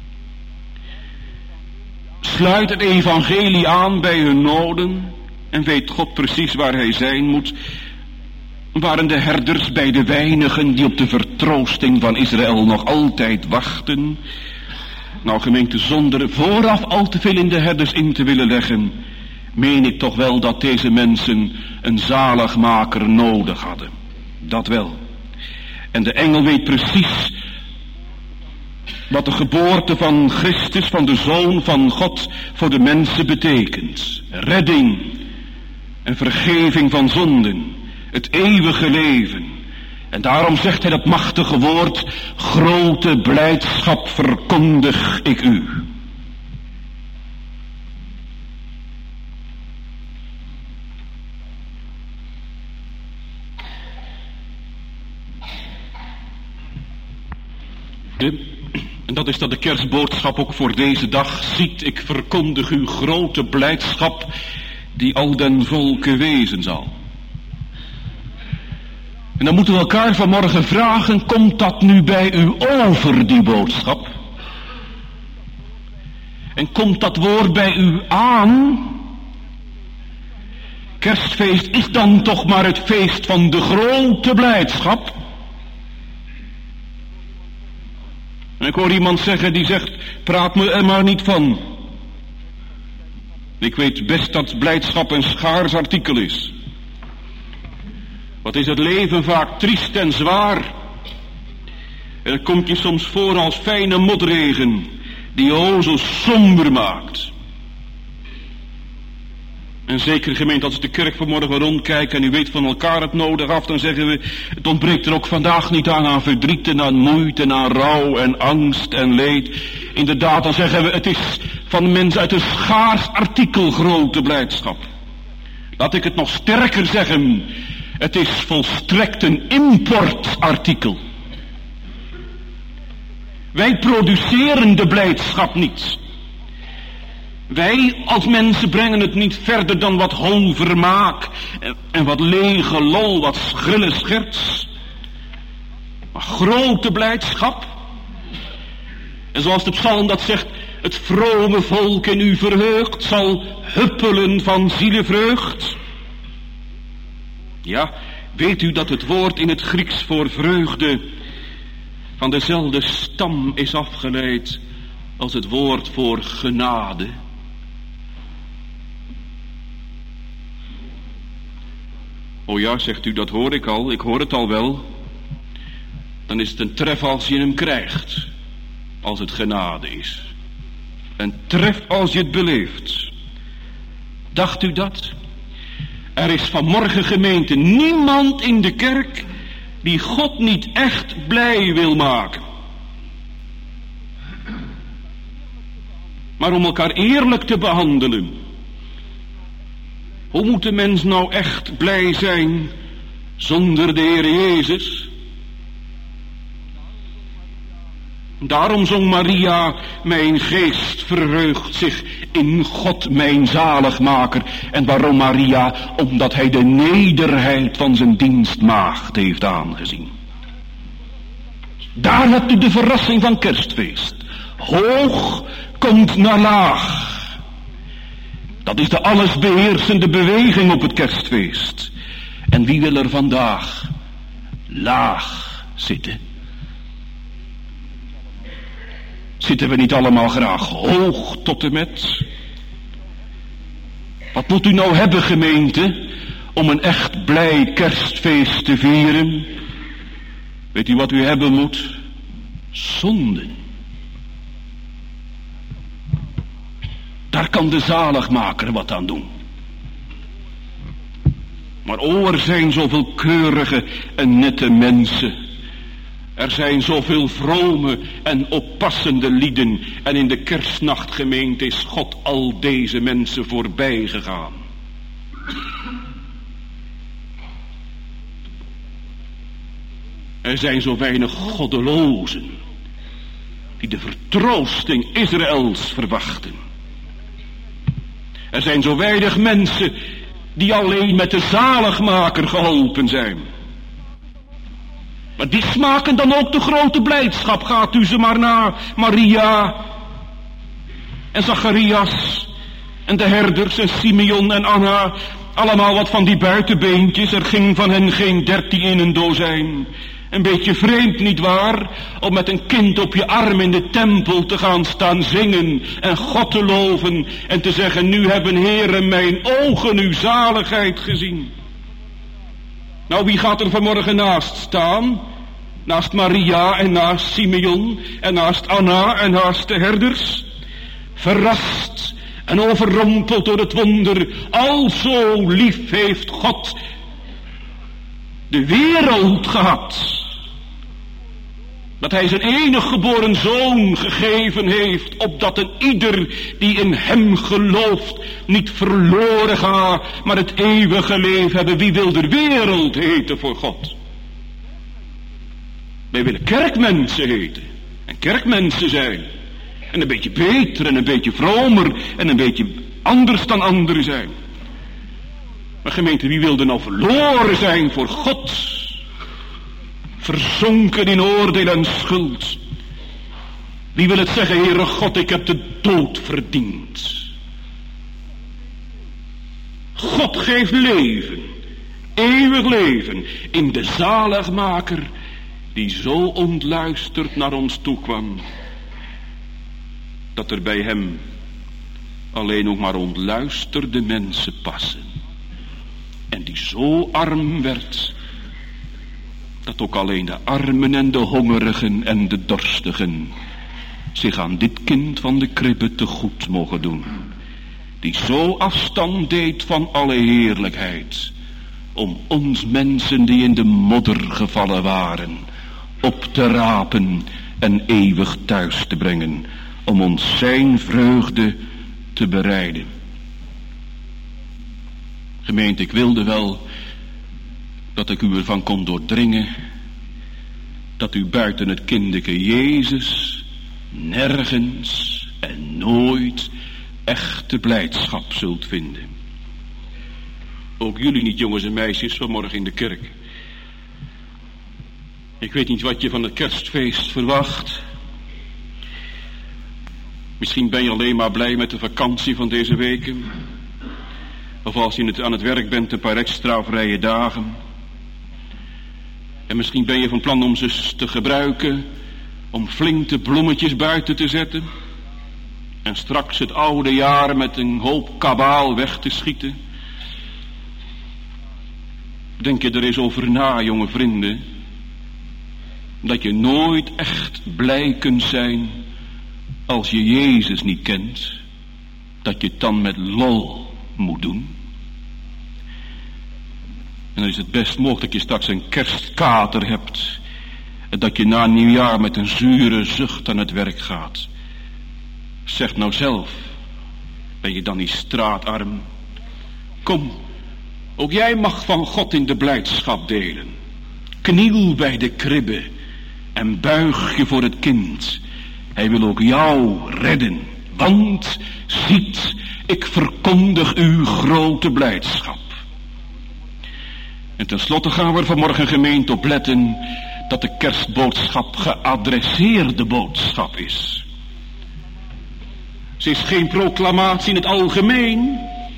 Sluit het evangelie aan bij hun noden en weet God precies waar hij zijn moet. Waren de herders bij de weinigen die op de vertroosting van Israël nog altijd wachten? Nou, gemeente, zonder vooraf al te veel in de herders in te willen leggen, meen ik toch wel dat deze mensen een zaligmaker nodig hadden. Dat wel. En de engel weet precies wat de geboorte van Christus, van de Zoon van God, voor de mensen betekent. Redding en vergeving van zonden, het eeuwige leven. En daarom zegt hij dat machtige woord: grote blijdschap verkondig ik u. En dat is dat de kerstboodschap ook voor deze dag. Ziet, ik verkondig u grote blijdschap die al den volken wezen zal. En dan moeten we elkaar vanmorgen vragen: komt dat nu bij u over, die boodschap? En komt dat woord bij u aan? Kerstfeest is dan toch maar het feest van de grote blijdschap? En ik hoor iemand zeggen die zegt: praat me er maar niet van. Ik weet best dat blijdschap een schaars artikel is. Wat is het leven vaak triest en zwaar. En het komt je soms voor als fijne motregen die je o zo somber maakt. En zeker, gemeente, als we de kerk vanmorgen rondkijken en u weet van elkaar het nodig af, dan zeggen we: het ontbreekt er ook vandaag niet aan, aan verdriet en aan moeite en aan rouw en angst en leed. Inderdaad, dan zeggen we: het is van de mens uit een schaars artikel grote blijdschap. Laat ik het nog sterker zeggen: het is volstrekt een importartikel. Wij produceren de blijdschap niet. Wij als mensen brengen het niet verder dan wat hol vermaak en, en wat lege lol, wat schrille scherts. Maar grote blijdschap. En zoals de psalm dat zegt: het vrome volk in u verheugt zal huppelen van zielevreugd. Ja, weet u dat het woord in het Grieks voor vreugde van dezelfde stam is afgeleid als het woord voor genade? O ja, zegt u, dat hoor ik al, ik hoor het al wel. Dan is het een tref als je hem krijgt, als het genade is. Een tref als je het beleeft. Dacht u dat? Er is vanmorgen, gemeente, niemand in de kerk die God niet echt blij wil maken. Maar om elkaar eerlijk te behandelen. Hoe moet de mens nou echt blij zijn zonder de Heer Jezus? Daarom zong Maria: mijn geest verheugt zich in God mijn zaligmaker. En waarom, Maria? Omdat hij de nederheid van zijn dienstmaagd heeft aangezien. Daar hebt u de verrassing van kerstfeest. Hoog komt naar laag. Dat is de allesbeheersende beweging op het kerstfeest. En wie wil er vandaag laag zitten? Zitten we niet allemaal graag hoog tot en met? Wat moet u nou hebben, gemeente, om een echt blij kerstfeest te vieren? Weet u wat u hebben moet? Zonden. Daar kan de zaligmaker wat aan doen. Maar o, er zijn zoveel keurige en nette mensen. Er zijn zoveel vrome en oppassende lieden. En in de kerstnachtgemeente is God al deze mensen voorbij gegaan. Er zijn zo weinig goddelozen die de vertroosting Israëls verwachten. Er zijn zo weinig mensen die alleen met de zaligmaker geholpen zijn. Maar die smaken dan ook de grote blijdschap. Gaat u ze maar na. Maria en Zacharias en de herders en Simeon en Anna. Allemaal wat van die buitenbeentjes. Er ging van hen geen dertien in een dozijn. Een beetje vreemd, nietwaar, om met een kind op je arm in de tempel te gaan staan zingen en God te loven en te zeggen, nu hebben Heere mijn ogen uw zaligheid gezien. Nou, wie gaat er vanmorgen naast staan? Naast Maria en naast Simeon en naast Anna en naast de herders? Verrast en overrompeld door het wonder, alzo lief heeft God de wereld gehad, dat hij zijn enig geboren zoon gegeven heeft, opdat een ieder die in hem gelooft niet verloren gaat, maar het eeuwige leven hebben. Wie wil de wereld heten voor God? Wij willen kerkmensen heten en kerkmensen zijn en een beetje beter en een beetje vromer en een beetje anders dan anderen zijn. Maar gemeente, wie wil er nou verloren zijn voor God? Verzonken in oordeel en schuld. Wie wil het zeggen, Heere God, ik heb de dood verdiend. God geeft leven, eeuwig leven, in de zaligmaker die zo ontluisterd naar ons toe kwam, dat er bij hem alleen nog maar ontluisterde mensen passen. En die zo arm werd, dat ook alleen de armen en de hongerigen en de dorstigen zich aan dit kind van de kribbe te goed mogen doen. Die zo afstand deed van alle heerlijkheid, om ons mensen die in de modder gevallen waren, op te rapen en eeuwig thuis te brengen, om ons zijn vreugde te bereiden. Gemeente, ik wilde wel dat ik u ervan kon doordringen dat u buiten het kinderke Jezus nergens en nooit echte blijdschap zult vinden. Ook jullie niet, jongens en meisjes, vanmorgen in de kerk. Ik weet niet wat je van het kerstfeest verwacht. Misschien ben je alleen maar blij met de vakantie van deze weken. Of als je het aan het werk bent, een paar extra vrije dagen. En misschien ben je van plan om ze te gebruiken om flink de bloemetjes buiten te zetten. En straks het oude jaar met een hoop kabaal weg te schieten. Denk je er eens over na, jonge vrienden. Dat je nooit echt blij kunt zijn als je Jezus niet kent. Dat je het dan met lol moet doen. En dan is het best mogelijk dat je straks een kerstkater hebt. En dat je na nieuwjaar met een zure zucht aan het werk gaat. Zeg nou zelf, ben je dan niet straatarm? Kom, ook jij mag van God in de blijdschap delen. Kniel bij de kribbe en buig je voor het kind. Hij wil ook jou redden, want ziet, ik verkondig u grote blijdschap. En tenslotte gaan we er vanmorgen gemeente op letten dat de kerstboodschap geadresseerde boodschap is. Ze is geen proclamatie in het algemeen.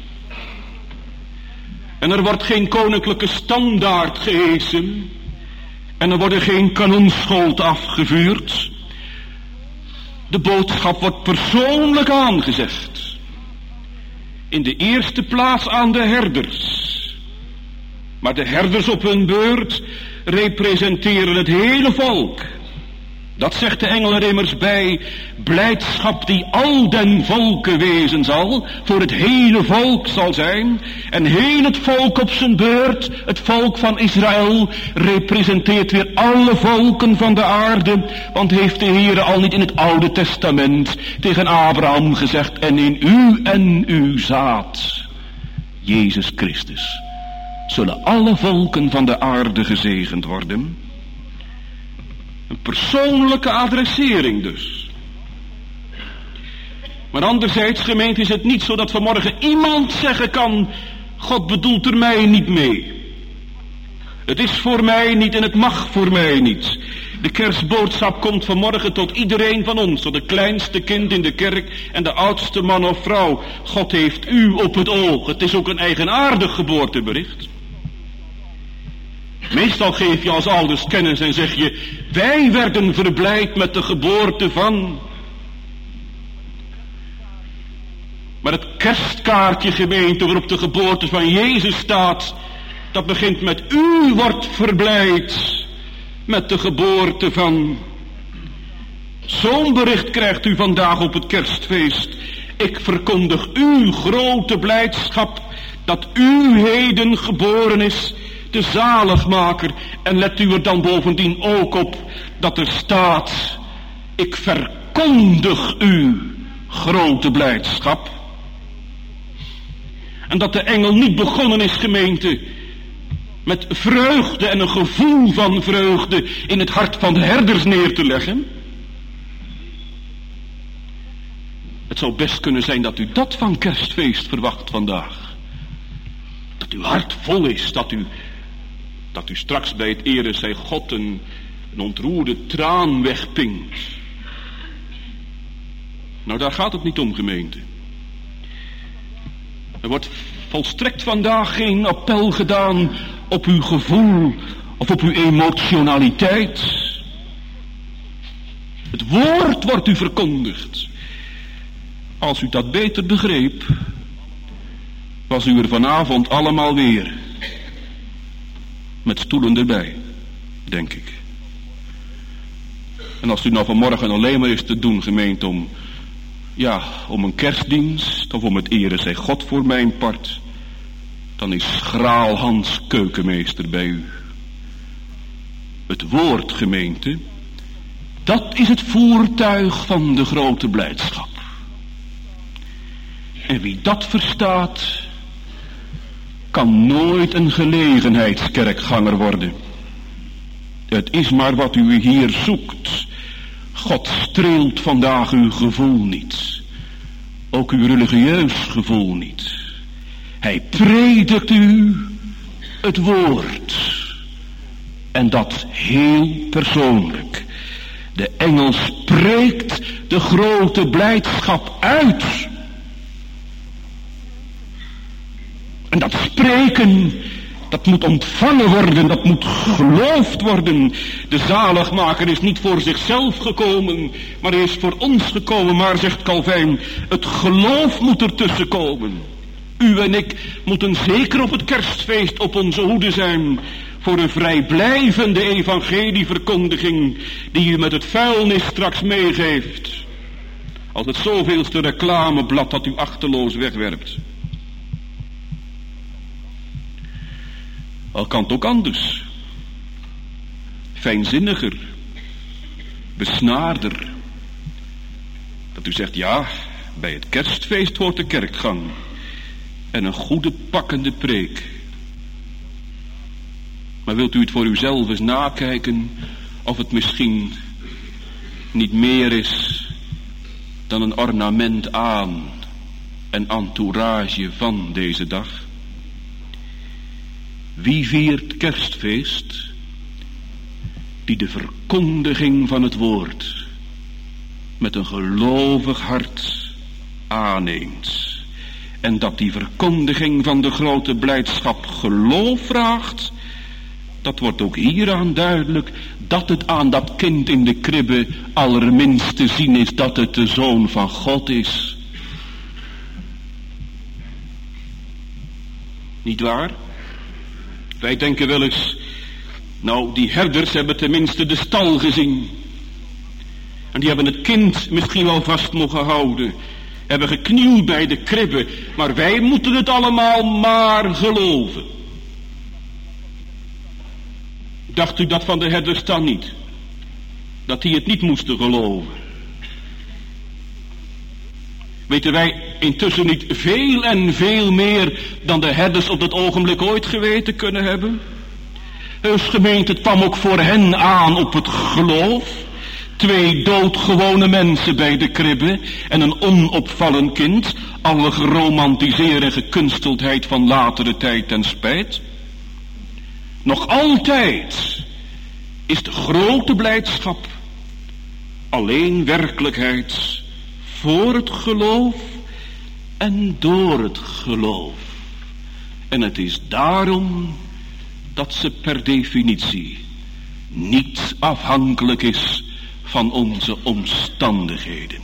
En er wordt geen koninklijke standaard gehesen. En er worden geen kanonschoten afgevuurd. De boodschap wordt persoonlijk aangezegd. In de eerste plaats aan de herders. Maar de herders op hun beurt representeren het hele volk. Dat zegt de engel er immers bij. Blijdschap die al den volken wezen zal, voor het hele volk zal zijn. En heel het volk op zijn beurt, het volk van Israël, representeert weer alle volken van de aarde. Want heeft de Heere al niet in het Oude Testament tegen Abraham gezegd, en in u en uw zaad, Jezus Christus, zullen alle volken van de aarde gezegend worden. Een persoonlijke adressering dus. Maar anderzijds, gemeente, is het niet zo dat vanmorgen iemand zeggen kan, God bedoelt er mij niet mee. Het is voor mij niet en het mag voor mij niet. De kerstboodschap komt vanmorgen tot iedereen van ons, tot de kleinste kind in de kerk en de oudste man of vrouw. God heeft u op het oog. Het is ook een eigenaardig geboortebericht. Meestal geef je als ouders kennis en zeg je, wij werden verblijd met de geboorte van. Maar het kerstkaartje, gemeente, waarop de geboorte van Jezus staat, dat begint met u wordt verblijd met de geboorte van. Zo'n bericht krijgt u vandaag op het kerstfeest. Ik verkondig uw grote blijdschap dat u heden geboren is, de zaligmaker. En let u er dan bovendien ook op dat er staat, ik verkondig u grote blijdschap. En dat de engel niet begonnen is, gemeente, met vreugde en een gevoel van vreugde in het hart van de herders neer te leggen. Het zou best kunnen zijn dat u dat van kerstfeest verwacht vandaag. Dat uw hart vol is, dat u, dat u straks bij het ere zij God een, een ontroerde traan wegpinkt. Nou, daar gaat het niet om, gemeente. Er wordt volstrekt vandaag geen appel gedaan op uw gevoel of op uw emotionaliteit. Het woord wordt u verkondigd. Als u dat beter begreep, was u er vanavond allemaal weer. Met stoelen erbij, denk ik. En als u nou vanmorgen alleen maar is te doen, gemeente, om, ja, om een kerstdienst of om het ere zij God voor mijn part, dan is schraal Hans keukenmeester bij u. Het woord, gemeente, dat is het voertuig van de grote blijdschap. En wie dat verstaat, kan nooit een gelegenheidskerkganger worden. Het is maar wat u hier zoekt. God streelt vandaag uw gevoel niet. Ook uw religieus gevoel niet. Hij predikt u het woord. En dat heel persoonlijk. De engel spreekt de grote blijdschap uit. En dat spreken, dat moet ontvangen worden, dat moet geloofd worden. De zaligmaker is niet voor zichzelf gekomen, maar hij is voor ons gekomen. Maar, zegt Calvijn, het geloof moet ertussen komen. U en ik moeten zeker op het kerstfeest op onze hoede zijn voor een vrijblijvende evangelieverkondiging die u met het vuilnis straks meegeeft. Als het zoveelste reclameblad dat u achterloos wegwerpt. Al kan het ook anders. Fijnzinniger. Besnaarder. Dat u zegt, ja, bij het kerstfeest hoort de kerkgang. En een goede pakkende preek. Maar wilt u het voor uzelf eens nakijken of het misschien niet meer is dan een ornament aan en entourage van deze dag? Wie viert kerstfeest? Die de verkondiging van het woord met een gelovig hart aanneemt. En dat die verkondiging van de grote blijdschap geloof vraagt, dat wordt ook hieraan duidelijk, dat het aan dat kind in de kribbe allerminst te zien is dat het de Zoon van God is. Niet waar? Wij denken wel eens, nou, die herders hebben tenminste de stal gezien. En die hebben het kind misschien wel vast mogen houden. Hebben geknield bij de kribbe. Maar wij moeten het allemaal maar geloven. Dacht u dat van de herders dan niet? Dat die het niet moesten geloven? Weten wij intussen niet veel en veel meer dan de herders op dat ogenblik ooit geweten kunnen hebben? Dus gemeente, het kwam ook voor hen aan op het geloof. Twee doodgewone mensen bij de kribbe en een onopvallend kind. Alle geromantiseerde gekunsteldheid van latere tijd en spijt. Nog altijd is de grote blijdschap alleen werkelijkheid voor het geloof en door het geloof. En het is daarom dat ze per definitie niet afhankelijk is van onze omstandigheden.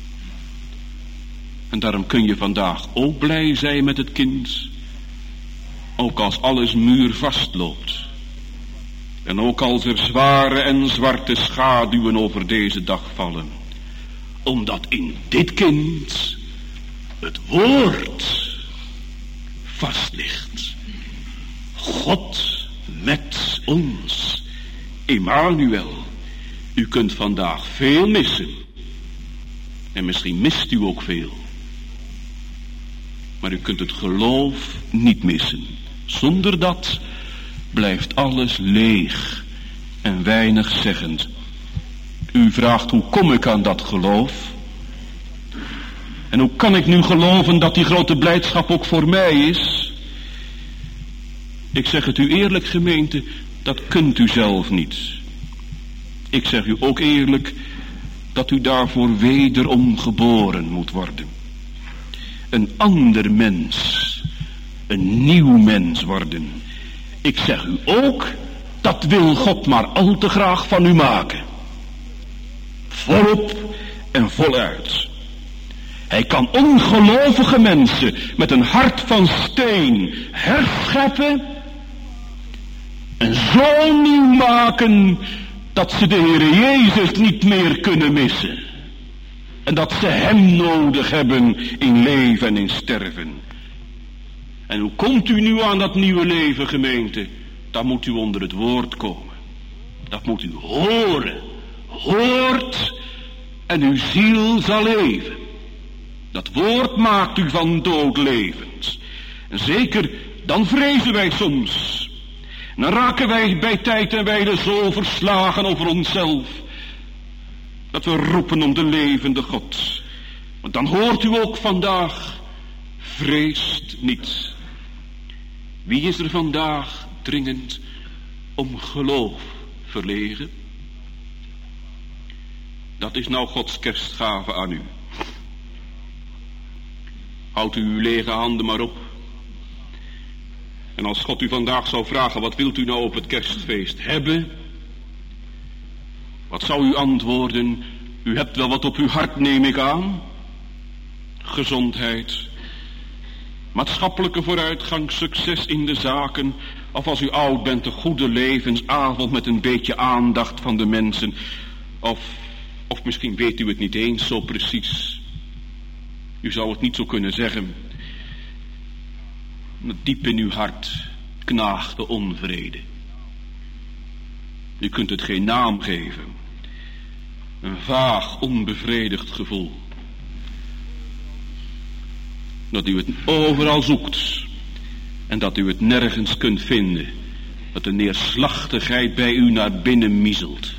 En daarom kun je vandaag ook blij zijn met het kind, ook als alles muurvast loopt. En ook als er zware en zwarte schaduwen over deze dag vallen. Omdat in dit kind het woord vast ligt. God met ons, Emmanuel. U kunt vandaag veel missen. En misschien mist u ook veel. Maar u kunt het geloof niet missen. Zonder dat blijft alles leeg en weinig zeggend. U vraagt, hoe kom ik aan dat geloof? En hoe kan ik nu geloven dat die grote blijdschap ook voor mij is? Ik zeg het u eerlijk, gemeente, dat kunt u zelf niet. Ik zeg u ook eerlijk dat u daarvoor wederom geboren moet worden. Een ander mens, een nieuw mens worden. Ik zeg u ook, dat wil God maar al te graag van u maken. Volop en voluit. Hij kan ongelovige mensen met een hart van steen herscheppen en zo nieuw maken dat ze de Heere Jezus niet meer kunnen missen. En dat ze hem nodig hebben in leven en in sterven. En hoe komt u nu aan dat nieuwe leven, gemeente? Dan moet u onder het woord komen. Dat moet u horen. Hoort en uw ziel zal leven. Dat woord maakt u van dood levend. En zeker, dan vrezen wij soms. En dan raken wij bij tijd en wijle zo verslagen over onszelf, dat we roepen om de levende God. Want dan hoort u ook vandaag, vreest niet. Wie is er vandaag dringend om geloof verlegen? Dat is nou Gods kerstgave aan u. Houdt u uw lege handen maar op. En als God u vandaag zou vragen, wat wilt u nou op het kerstfeest hebben? Wat zou u antwoorden? U hebt wel wat op uw hart, neem ik aan. Gezondheid, maatschappelijke vooruitgang, succes in de zaken. Of als u oud bent, een goede levensavond met een beetje aandacht van de mensen. Of, of misschien weet u het niet eens zo precies. U zou het niet zo kunnen zeggen. Diep in uw hart knaagt de onvrede. U kunt het geen naam geven. Een vaag, onbevredigd gevoel. Dat u het overal zoekt. En dat u het nergens kunt vinden. Dat de neerslachtigheid bij u naar binnen miezelt.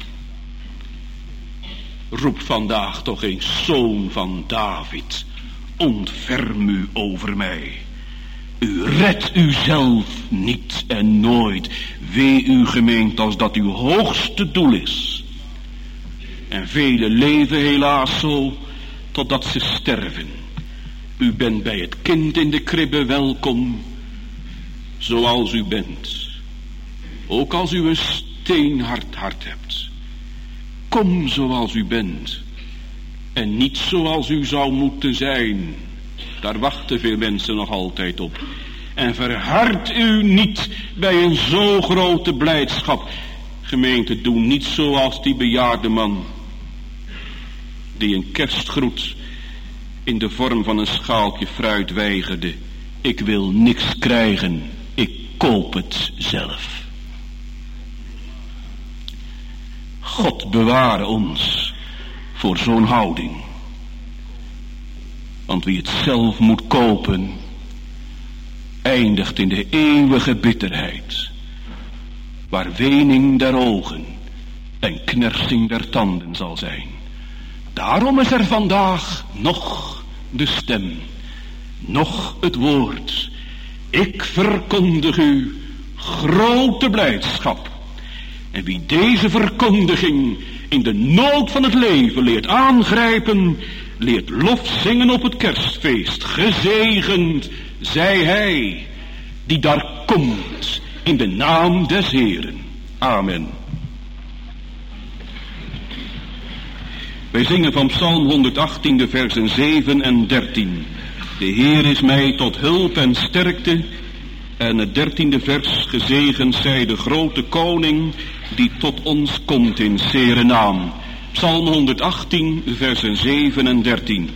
Roep vandaag toch eens, zoon van David. Ontferm u over mij. U redt uzelf niet en nooit. Wee u, gemeente, als dat uw hoogste doel is. En velen leven helaas zo, totdat ze sterven. U bent bij het kind in de kribbe welkom, zoals u bent. Ook als u een steenhard hart hebt. Kom zoals u bent. En niet zoals u zou moeten zijn. Daar wachten veel mensen nog altijd op. En verhard u niet bij een zo grote blijdschap. Gemeente, doe niet zoals die bejaarde man, die een kerstgroet in de vorm van een schaaltje fruit weigerde. Ik wil niks krijgen, ik koop het zelf. God beware ons voor zo'n houding. Want wie het zelf moet kopen, eindigt in de eeuwige bitterheid. waar wening der ogen en knersing der tanden zal zijn. Daarom is er vandaag nog de stem, nog het woord. Ik verkondig u grote blijdschap. En wie deze verkondiging in de nood van het leven leert aangrijpen, leert lof zingen op het kerstfeest. Gezegend zij hij die daar komt in de naam des Heeren. Amen. Wij zingen van Psalm honderdachttien de versen zeven en dertien. De Heer is mij tot hulp en sterkte. En het dertiende vers, gezegend zij de grote koning die tot ons komt in zere naam. Psalm honderdachttien versen zeven en dertien.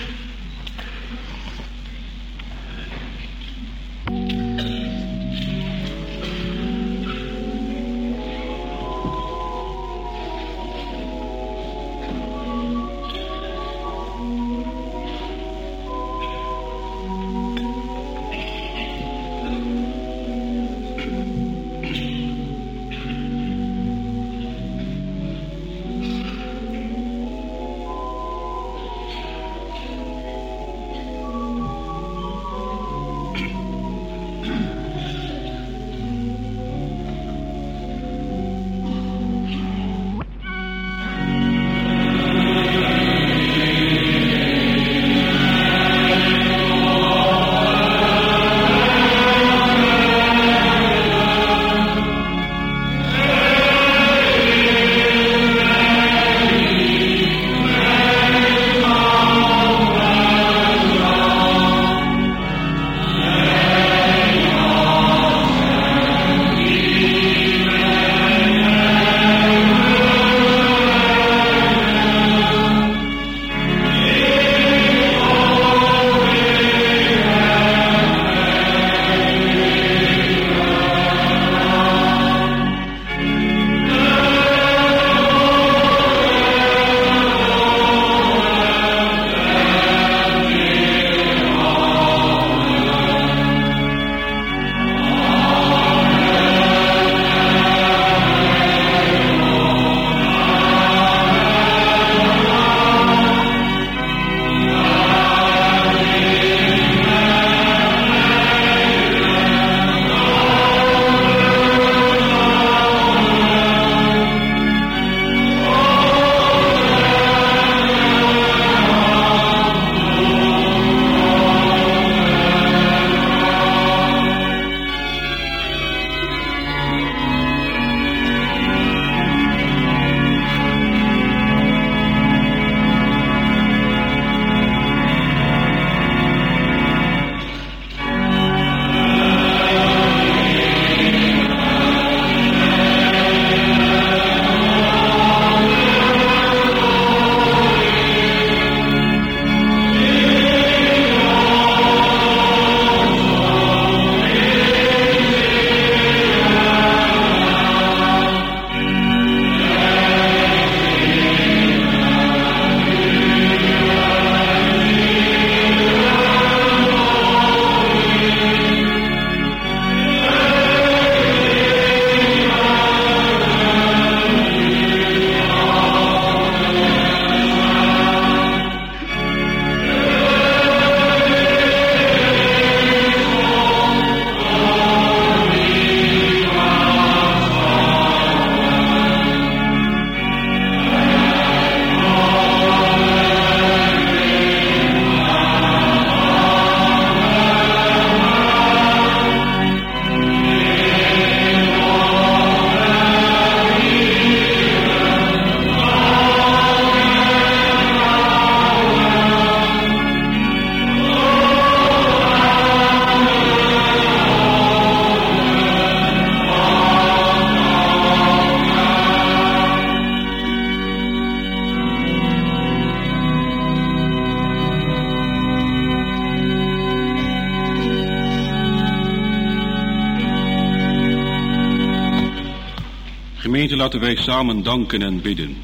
Gemeente, laten wij samen danken en bidden.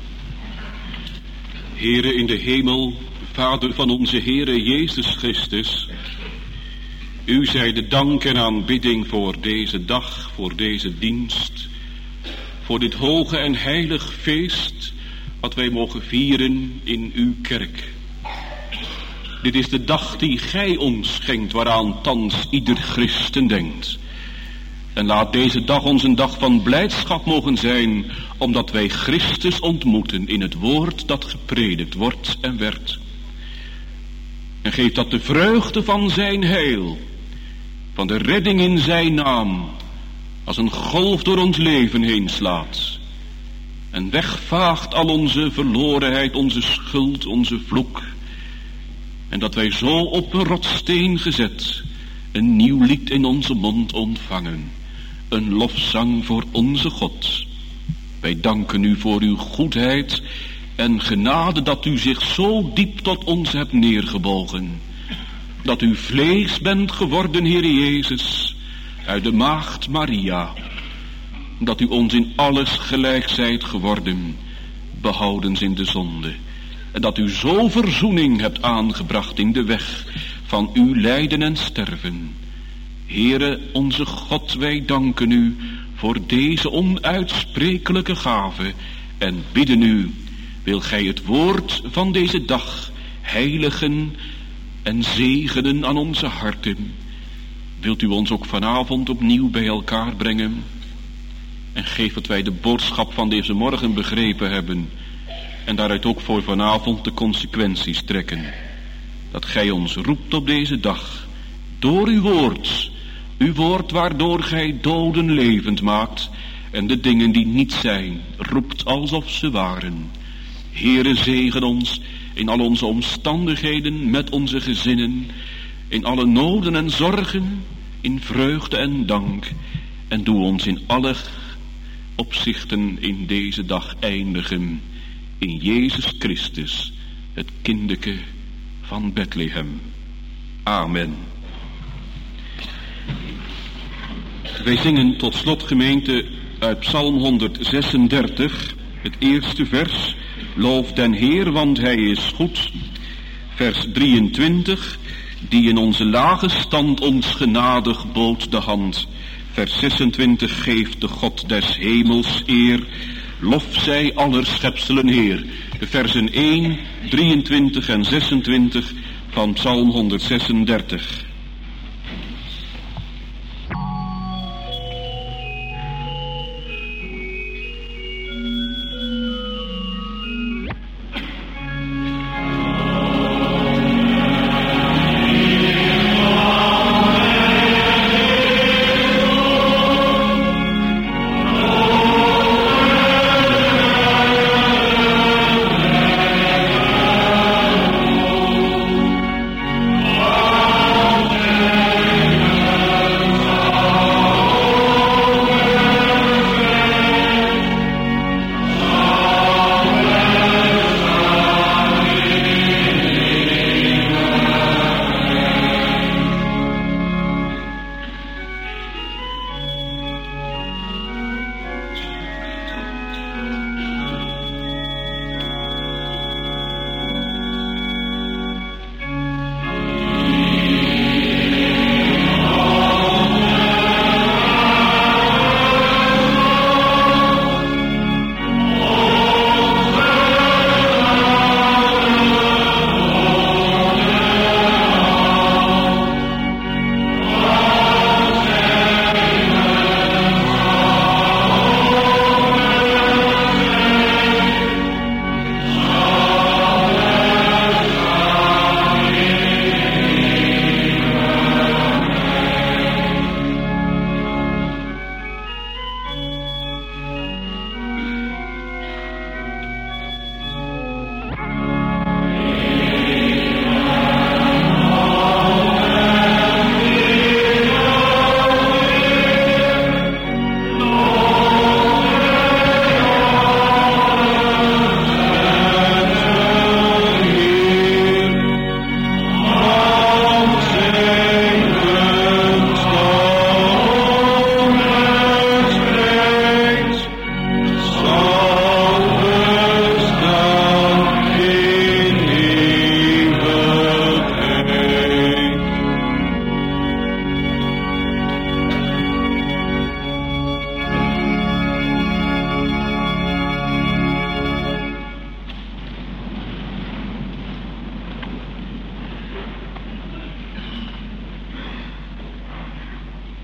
Heere in de hemel, Vader van onze Heere Jezus Christus, u zij de dank en aanbidding voor deze dag, voor deze dienst, voor dit hoge en heilig feest wat wij mogen vieren in uw kerk. Dit is de dag die gij ons schenkt, waaraan thans ieder christen denkt. En laat deze dag ons een dag van blijdschap mogen zijn, omdat wij Christus ontmoeten in het woord dat gepredikt wordt en werd. En geef dat de vreugde van zijn heil, van de redding in zijn naam, als een golf door ons leven heen slaat. En wegvaagt al onze verlorenheid, onze schuld, onze vloek. En dat wij zo op een rotssteen gezet een nieuw lied in onze mond ontvangen. Een lofzang voor onze God. Wij danken u voor uw goedheid en genade dat u zich zo diep tot ons hebt neergebogen. Dat u vlees bent geworden, Heer Jezus, uit de maagd Maria. Dat u ons in alles gelijk zijt geworden, behoudens in de zonde. En dat u zo verzoening hebt aangebracht in de weg van uw lijden en sterven. Heere, onze God, wij danken u voor deze onuitsprekelijke gave en bidden u, wil gij het woord van deze dag heiligen en zegenen aan onze harten. Wilt u ons ook vanavond opnieuw bij elkaar brengen en geef dat wij de boodschap van deze morgen begrepen hebben en daaruit ook voor vanavond de consequenties trekken. Dat gij ons roept op deze dag door uw woord, uw woord waardoor gij doden levend maakt en de dingen die niet zijn roept alsof ze waren. Heere, zegen ons in al onze omstandigheden met onze gezinnen, in alle noden en zorgen, in vreugde en dank, en doe ons in alle opzichten in deze dag eindigen in Jezus Christus, het kindeke van Bethlehem. Amen. Wij zingen tot slot, gemeente, uit Psalm honderdzesendertig, het eerste vers. Loof den Heer, want hij is goed. Vers drieëntwintig, die in onze lage stand ons genadig bood de hand. Vers zesentwintig, geeft de God des hemels eer. Lof zij aller schepselen Heer. De versen één, drieëntwintig en zesentwintig van Psalm honderdzesendertig.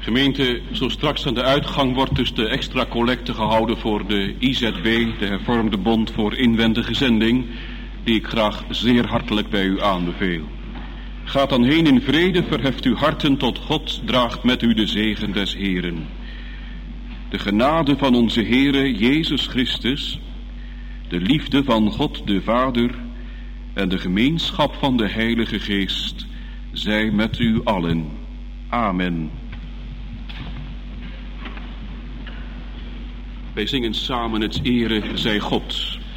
Gemeente, zo straks aan de uitgang wordt dus de extra collecte gehouden voor de I Z B, de Hervormde Bond voor Inwendige Zending, die ik graag zeer hartelijk bij u aanbeveel. Gaat dan heen in vrede, verheft uw harten tot God, draagt met u de zegen des Heeren. De genade van onze Heere Jezus Christus, de liefde van God de Vader en de gemeenschap van de Heilige Geest zij met u allen. Amen. Wij zingen samen het ere zij God.